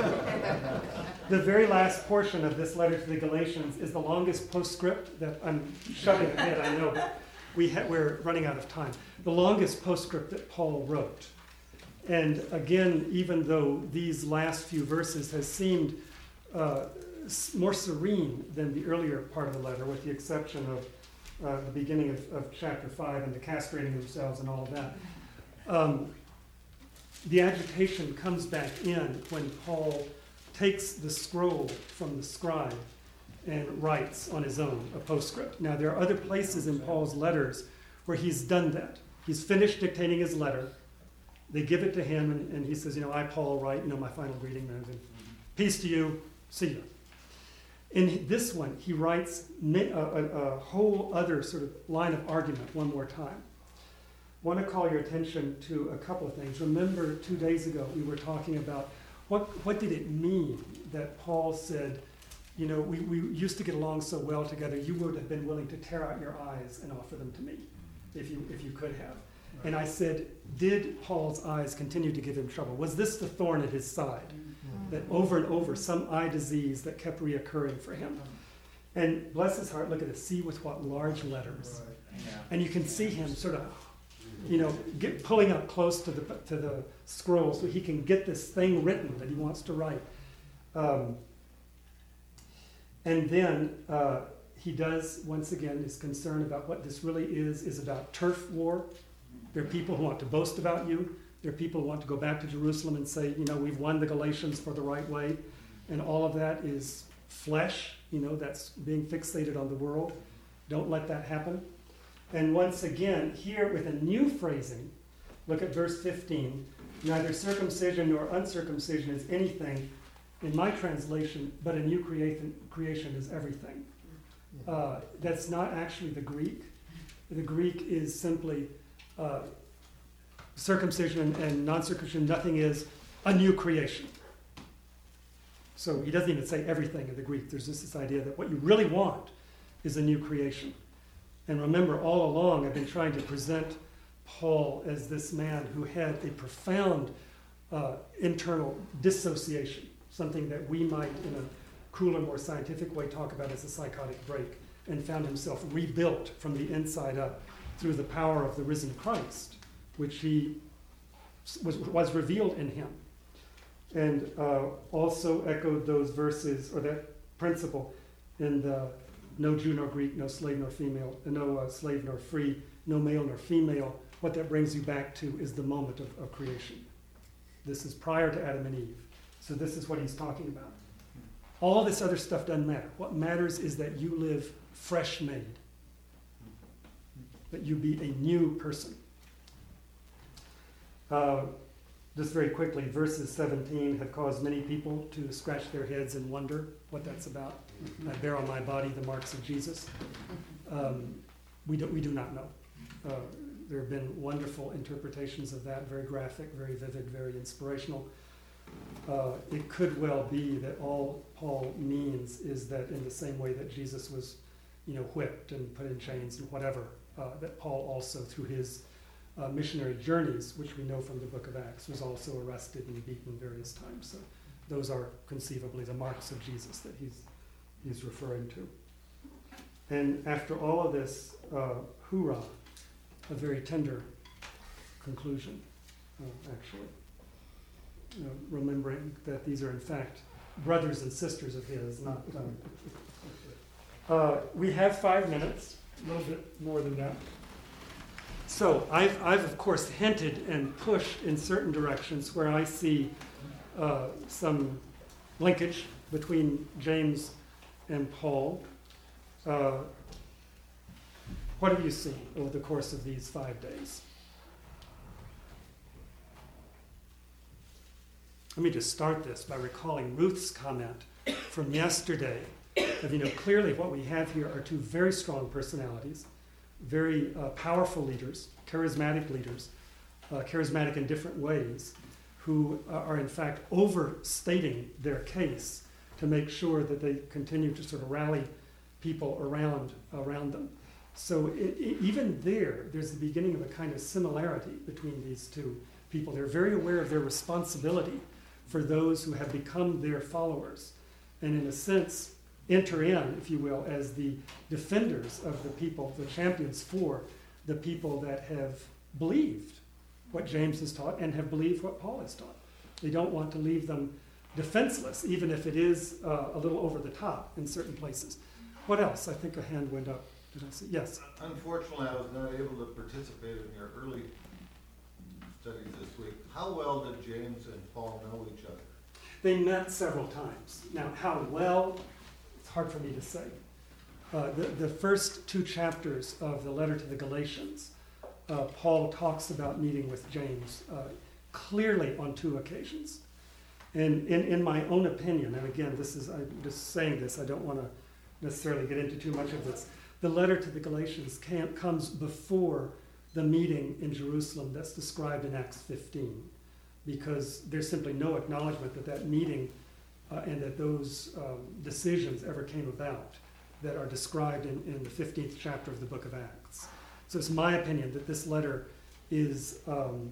The very last portion of this letter to the Galatians is the longest postscript that I'm shoving ahead, I know, but we ha- we're running out of time. The longest postscript that Paul wrote. And again, even though these last few verses has seemed uh, more serene than the earlier part of the letter, with the exception of uh, the beginning of, of chapter five and the castrating themselves and all of that, um, the agitation comes back in when Paul takes the scroll from the scribe and writes on his own a postscript. Now, there are other places in Paul's letters where he's done that. He's finished dictating his letter. They give it to him, and, and he says, you know, I, Paul, write, you know, my final greeting, and peace to you, see you. In this one, he writes a, a, a whole other sort of line of argument one more time. I want to call your attention to a couple of things. Remember, two days ago, we were talking about what, what did it mean that Paul said, you know, we, we used to get along so well together, you would have been willing to tear out your eyes and offer them to me, if you, if you could have. And I said, did Paul's eyes continue to give him trouble? Was this the thorn at his side? Mm-hmm. That over and over, some eye disease that kept reoccurring for him. And bless his heart, look at it, see with what large letters. Right. Yeah. And you can see him sort of, you know, get, pulling up close to the, to the scroll so he can get this thing written that he wants to write. Um, and then uh, he does, once again, is concerned about what this really is, is about turf war. There are people who want to boast about you. There are people who want to go back to Jerusalem and say, you know, we've won the Galatians for the right way. And all of that is flesh, you know, that's being fixated on the world. Don't let that happen. And once again, here with a new phrasing, look at verse fifteen. Neither circumcision nor uncircumcision is anything, in my translation, but a new creation, creation is everything. Uh, that's not actually the Greek. The Greek is simply uh, circumcision and, and non-circumcision. Nothing is a new creation. So he doesn't even say everything in the Greek. There's just this idea that what you really want is a new creation. And remember, all along I've been trying to present Paul as this man who had a profound uh, internal dissociation, something that we might, in a cooler, more scientific way, talk about as a psychotic break, and found himself rebuilt from the inside up through the power of the risen Christ, which he was, was revealed in him. And uh, also echoed those verses, or that principle, in the no Jew nor Greek, no slave nor female, no uh, slave nor free, no male nor female. What that brings you back to is the moment of, of creation. This is prior to Adam and Eve. So this is what he's talking about. All this other stuff doesn't matter. What matters is that you live fresh made. That you be a new person. Uh, just very quickly, verses seventeen have caused many people to scratch their heads and wonder what that's about. I bear on my body the marks of Jesus. Um, we, do, we do not know. Uh, there have been wonderful interpretations of that, very graphic, very vivid, very inspirational. Uh, it could well be that all Paul means is that in the same way that Jesus was, you know, whipped and put in chains and whatever, uh, that Paul also, through his uh, missionary journeys, which we know from the book of Acts, was also arrested and beaten various times. So those are conceivably the marks of Jesus that he's, he's referring to. And after all of this, uh, hoorah, a very tender conclusion, uh, actually. You know, remembering that these are in fact brothers and sisters of his, not. Um, uh, we have five minutes, a little bit more than that. So I've, I've of course hinted and pushed in certain directions where I see uh, some linkage between James and Paul. Uh, what have you seen over the course of these five days? Let me just start this by recalling Ruth's comment from yesterday of, you know, clearly what we have here are two very strong personalities, very uh, powerful leaders, charismatic leaders, uh, charismatic in different ways, who uh, are in fact overstating their case to make sure that they continue to sort of rally people around, around them. So it, it, even there, there's the beginning of a kind of similarity between these two people. They're very aware of their responsibility for those who have become their followers, and in a sense enter in, if you will, as the defenders of the people, the champions for the people that have believed what James has taught and have believed what Paul has taught. They don't want to leave them defenseless, even if it is uh, a little over the top in certain places. What else? I think a hand went up. Did I see? Yes. Unfortunately, I was not able to participate in your early studies this week. How well did James and Paul know each other? They met several times. Now, how well, it's hard for me to say. Uh, the, the first two chapters of the letter to the Galatians, uh, Paul talks about meeting with James uh, clearly on two occasions. And in, in my own opinion, and again, this is, I'm just saying this, I don't want to necessarily get into too much of this. The letter to the Galatians can, comes before the meeting in Jerusalem that's described in Acts fifteen, because there's simply no acknowledgement that that meeting uh, and that those um, decisions ever came about that are described in, in the fifteenth chapter of the book of Acts. So it's my opinion that this letter is um,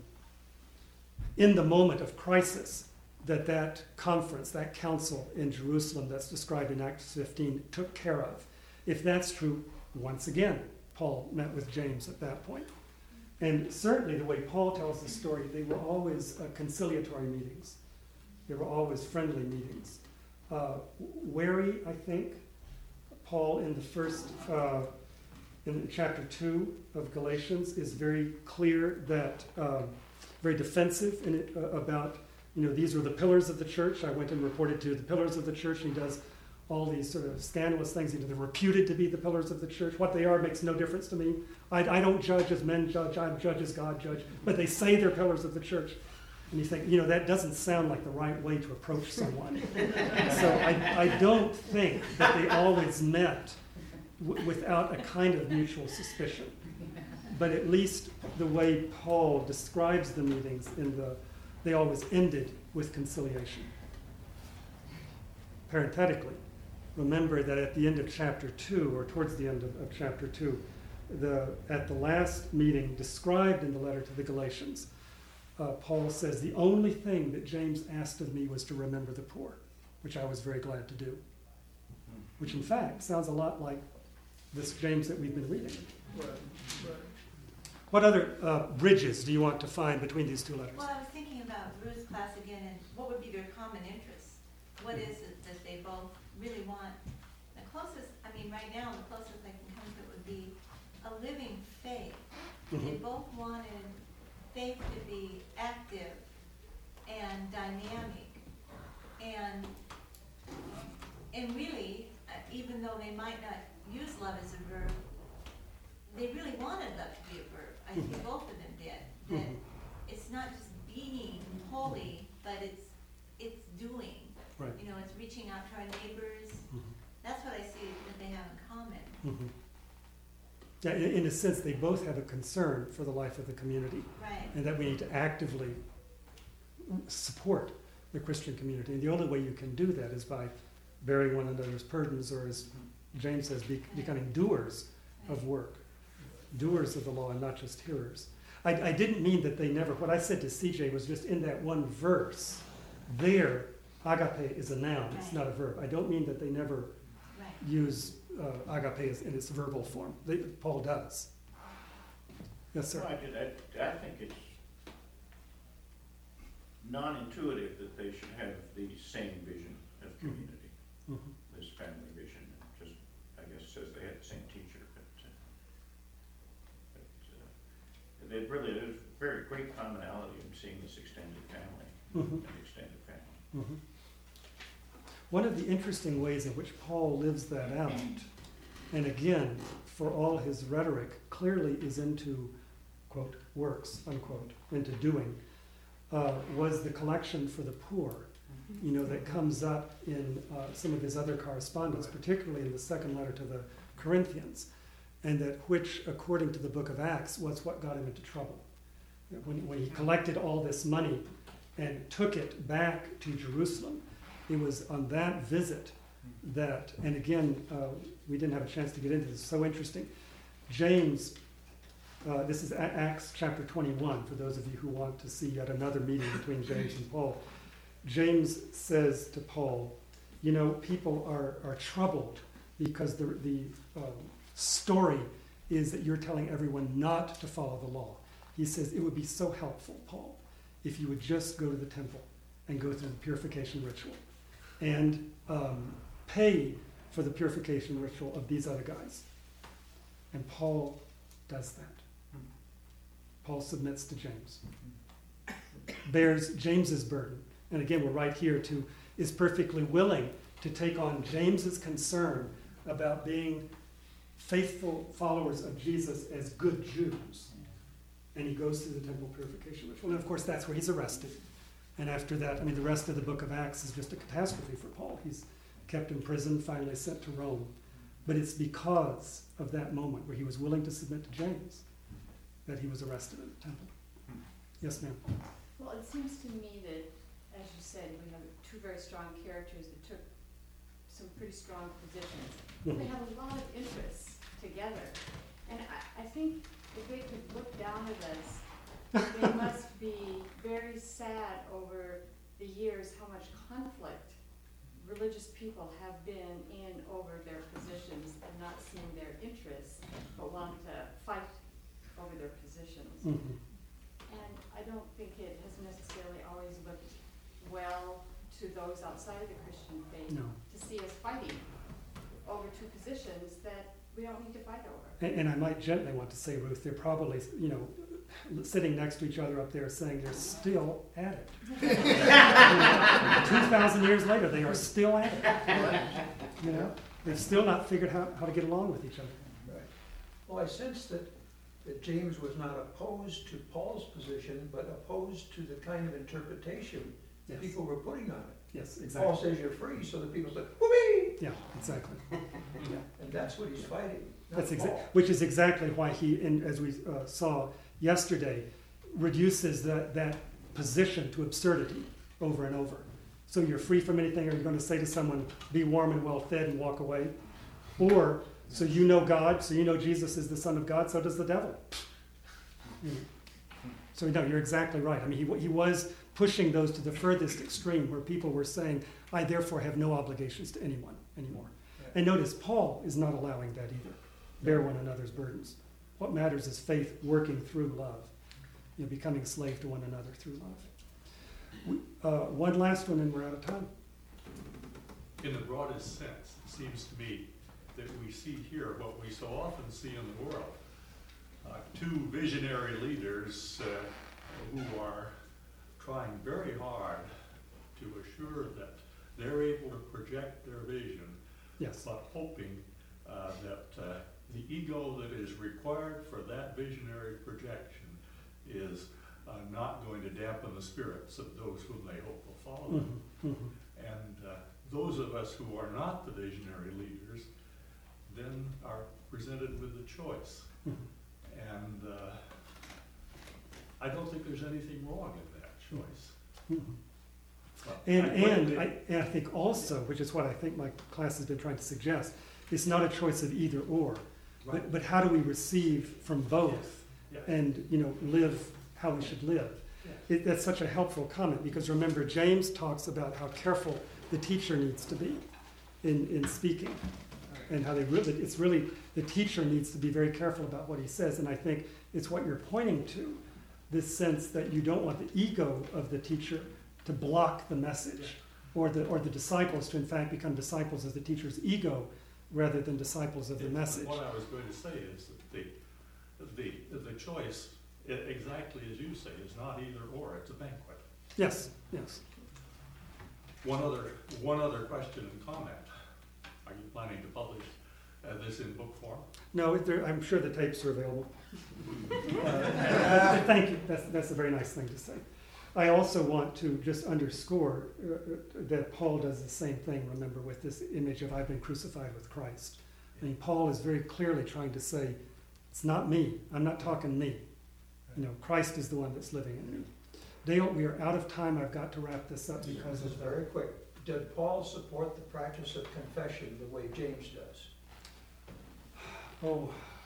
in the moment of crisis that that conference, that council in Jerusalem that's described in Acts fifteen took care of. If that's true, once again, Paul met with James at that point. And certainly the way Paul tells the story, they were always uh, conciliatory meetings. They were always friendly meetings. Uh, wary, I think, Paul in the first uh, in chapter two of Galatians is very clear that, um, very defensive in it, uh, about, you know, these were the pillars of the church. I went and reported to the pillars of the church, and he does all these sort of scandalous things. You know, they're reputed to be the pillars of the church. What they are makes no difference to me. I, I don't judge as men judge, I judge as God judge, but they say they're pillars of the church. And you think, you know, that doesn't sound like the right way to approach someone. So I, I don't think that they always met w- without a kind of mutual suspicion. But at least the way Paul describes the meetings, in the, they always ended with conciliation. Parenthetically, remember that at the end of chapter two, or towards the end of, of chapter two, the, at the last meeting described in the letter to the Galatians, uh, Paul says, the only thing that James asked of me was to remember the poor, which I was very glad to do. Which in fact sounds a lot like this James that we've been reading. Right, right. What other uh, bridges do you want to find between these two letters? Well, I was thinking about Ruth's class again, and what would be their common interests? What is it that they both really want? The closest, I mean, right now, the closest I can come to it would be a living faith. Mm-hmm. They both wanted faith to be active and dynamic, and and really, uh, even though they might not use love as a verb, they really wanted love to be a verb. I think Mhm. both of them did. That Mhm. it's not just being holy, but it's it's doing. Right. You know, it's reaching out to our neighbors. Mhm. That's what I see that they have in common. Mhm. Yeah, in, in a sense, they both have a concern for the life of the community, Right. and that we need to actively support the Christian community. And the only way you can do that is by bearing one another's burdens, or as James says, be, becoming doers of work, doers of the law, and not just hearers. I, I didn't mean that they never, what I said to C J was just in that one verse, there, agape is a noun, it's not a verb. I don't mean that they never Right. use uh, agape as, in its verbal form. They, Paul does. Yes, sir. No, I did, I, I think it's non-intuitive that they should have the same vision of community, Mhm. this family vision. It just, I guess, says they had the same teacher, but, uh, but uh, it really, there's very great commonality in seeing this extended family, Mhm. an extended family. Mhm. One of the interesting ways in which Paul lives that out, and again, for all his rhetoric, clearly is into, quote, works, unquote, into doing, uh, was the collection for the poor, you know, that comes up in uh, some of his other correspondence, particularly in the second letter to the Corinthians, and that which, according to the book of Acts, was what got him into trouble. That When, when he collected all this money and took it back to Jerusalem, it was on that visit that, and again, uh, we didn't have a chance to get into this, it's so interesting. James, uh, this is A- Acts chapter twenty-one, for those of you who want to see yet another meeting between James and Paul. James says to Paul, you know, people are, are troubled because the, the um, story is that you're telling everyone not to follow the law. He says, it would be so helpful, Paul, if you would just go to the temple and go through the purification ritual and um, pay for the purification ritual of these other guys. And Paul does that. Paul submits to James, bears James's burden, and again, we're right here to, is perfectly willing to take on James's concern about being faithful followers of Jesus as good Jews. And he goes through the temple purification ritual. And of course, that's where he's arrested. And after that, I mean, the rest of the book of Acts is just a catastrophe for Paul. He's kept in prison, finally sent to Rome. But it's because of that moment where he was willing to submit to James that he was arrested in the temple. Yes, ma'am. Well, it seems to me that, as you said, we have two very strong characters that took some pretty strong positions. They Mhm. have a lot of interests together. And I, I think if they could look down at us, they must be very sad over the years how much conflict religious people have been in over their positions and not seeing their interests, but want to fight over their positions. Mhm. And I don't think it has necessarily always looked well to those outside of the Christian faith No. to see us fighting over two positions that we don't need to fight over. And, and I might gently want to say, Ruth, they're probably, you know, sitting next to each other up there saying they're still at it. Two thousand years later, they are still at it. You know, they've still not figured out how to get along with each other. Right. Well, I sense that, that James was not opposed to Paul's position, but opposed to the kind of interpretation that Yes. people were putting on it. Yes, exactly. Paul says you're free, so the people say, whoopee! Yeah, exactly. Yeah. And that's what he's fighting, not That's exa- Paul. which is exactly why he, in, as we uh, saw yesterday, reduces that, that position to absurdity over and over. So you're free from anything, or you're going to say to someone, be warm and well fed and walk away. Or, so you know God, so you know Jesus is the Son of God, so does the devil. You know. So no, you're exactly right. I mean, he, he was pushing those to the furthest extreme where people were saying, I therefore have no obligations to anyone anymore. And notice, Paul is not allowing that either. Bear one another's burdens. What matters is faith working through love. You know, becoming slave to one another through love. We, uh, one last one and we're out of time. In the broadest sense, it seems to me that we see here what we so often see in the world. Uh, two visionary leaders uh, who are trying very hard to assure that they're able to project their vision, yes. but hoping uh, that uh, the ego that is required for that visionary projection is uh, not going to dampen the spirits of those whom they hope will follow them. Mm-hmm. Mm-hmm. And uh, those of us who are not the visionary leaders then are presented with a choice. Mm-hmm. And uh, I don't think there's anything wrong in that choice. Mm-hmm. But And, I and, think I, and I think also, which is what I think my class has been trying to suggest, it's not a choice of either or, Right. but, but how do we receive from both Yes. and, you know, live how we should live. It, that's such a helpful comment because remember, James talks about how careful the teacher needs to be in, in speaking and how they really, it's really, the teacher needs to be very careful about what he says. And I think it's what you're pointing to, this sense that you don't want the ego of the teacher to block the message or the, or the disciples to in fact become disciples of the teacher's ego rather than disciples of the And message. What I was going to say is that the, the, the choice, i- exactly as you say, is not either or, it's a banquet. Yes, yes. One other, one other question and comment. Are you planning to publish uh, this in book form? No, there, I'm sure the tapes are available. uh, but thank you. That's, that's a very nice thing to say. I also want to just underscore uh, that Paul does the same thing, remember, with this image of I've been crucified with Christ. I mean, Paul is very clearly trying to say, it's not me. I'm not talking me. You know, Christ is the one that's living in me. Dale, we are out of time. I've got to wrap this up because Just of very quick, did Paul support the practice of confession the way James does? Oh,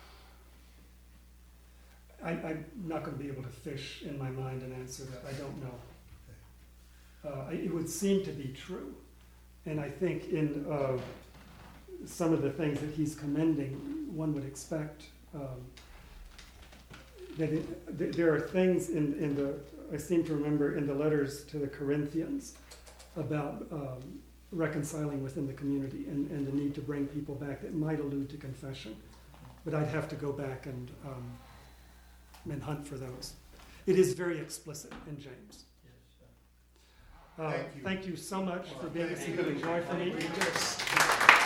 I, I'm not going to be able to fish in my mind and answer that. I don't know. Uh, it would seem to be true. And I think in uh, some of the things that he's commending, one would expect um, that it, th- there are things in, in the, I seem to remember in the letters to the Corinthians about um, reconciling within the community and, and the need to bring people back that might allude to confession. But I'd have to go back and, um, and hunt for those. It is very explicit in James. Uh, Thank you. Thank you so much for being a Thank good you. joy for me. Thank you.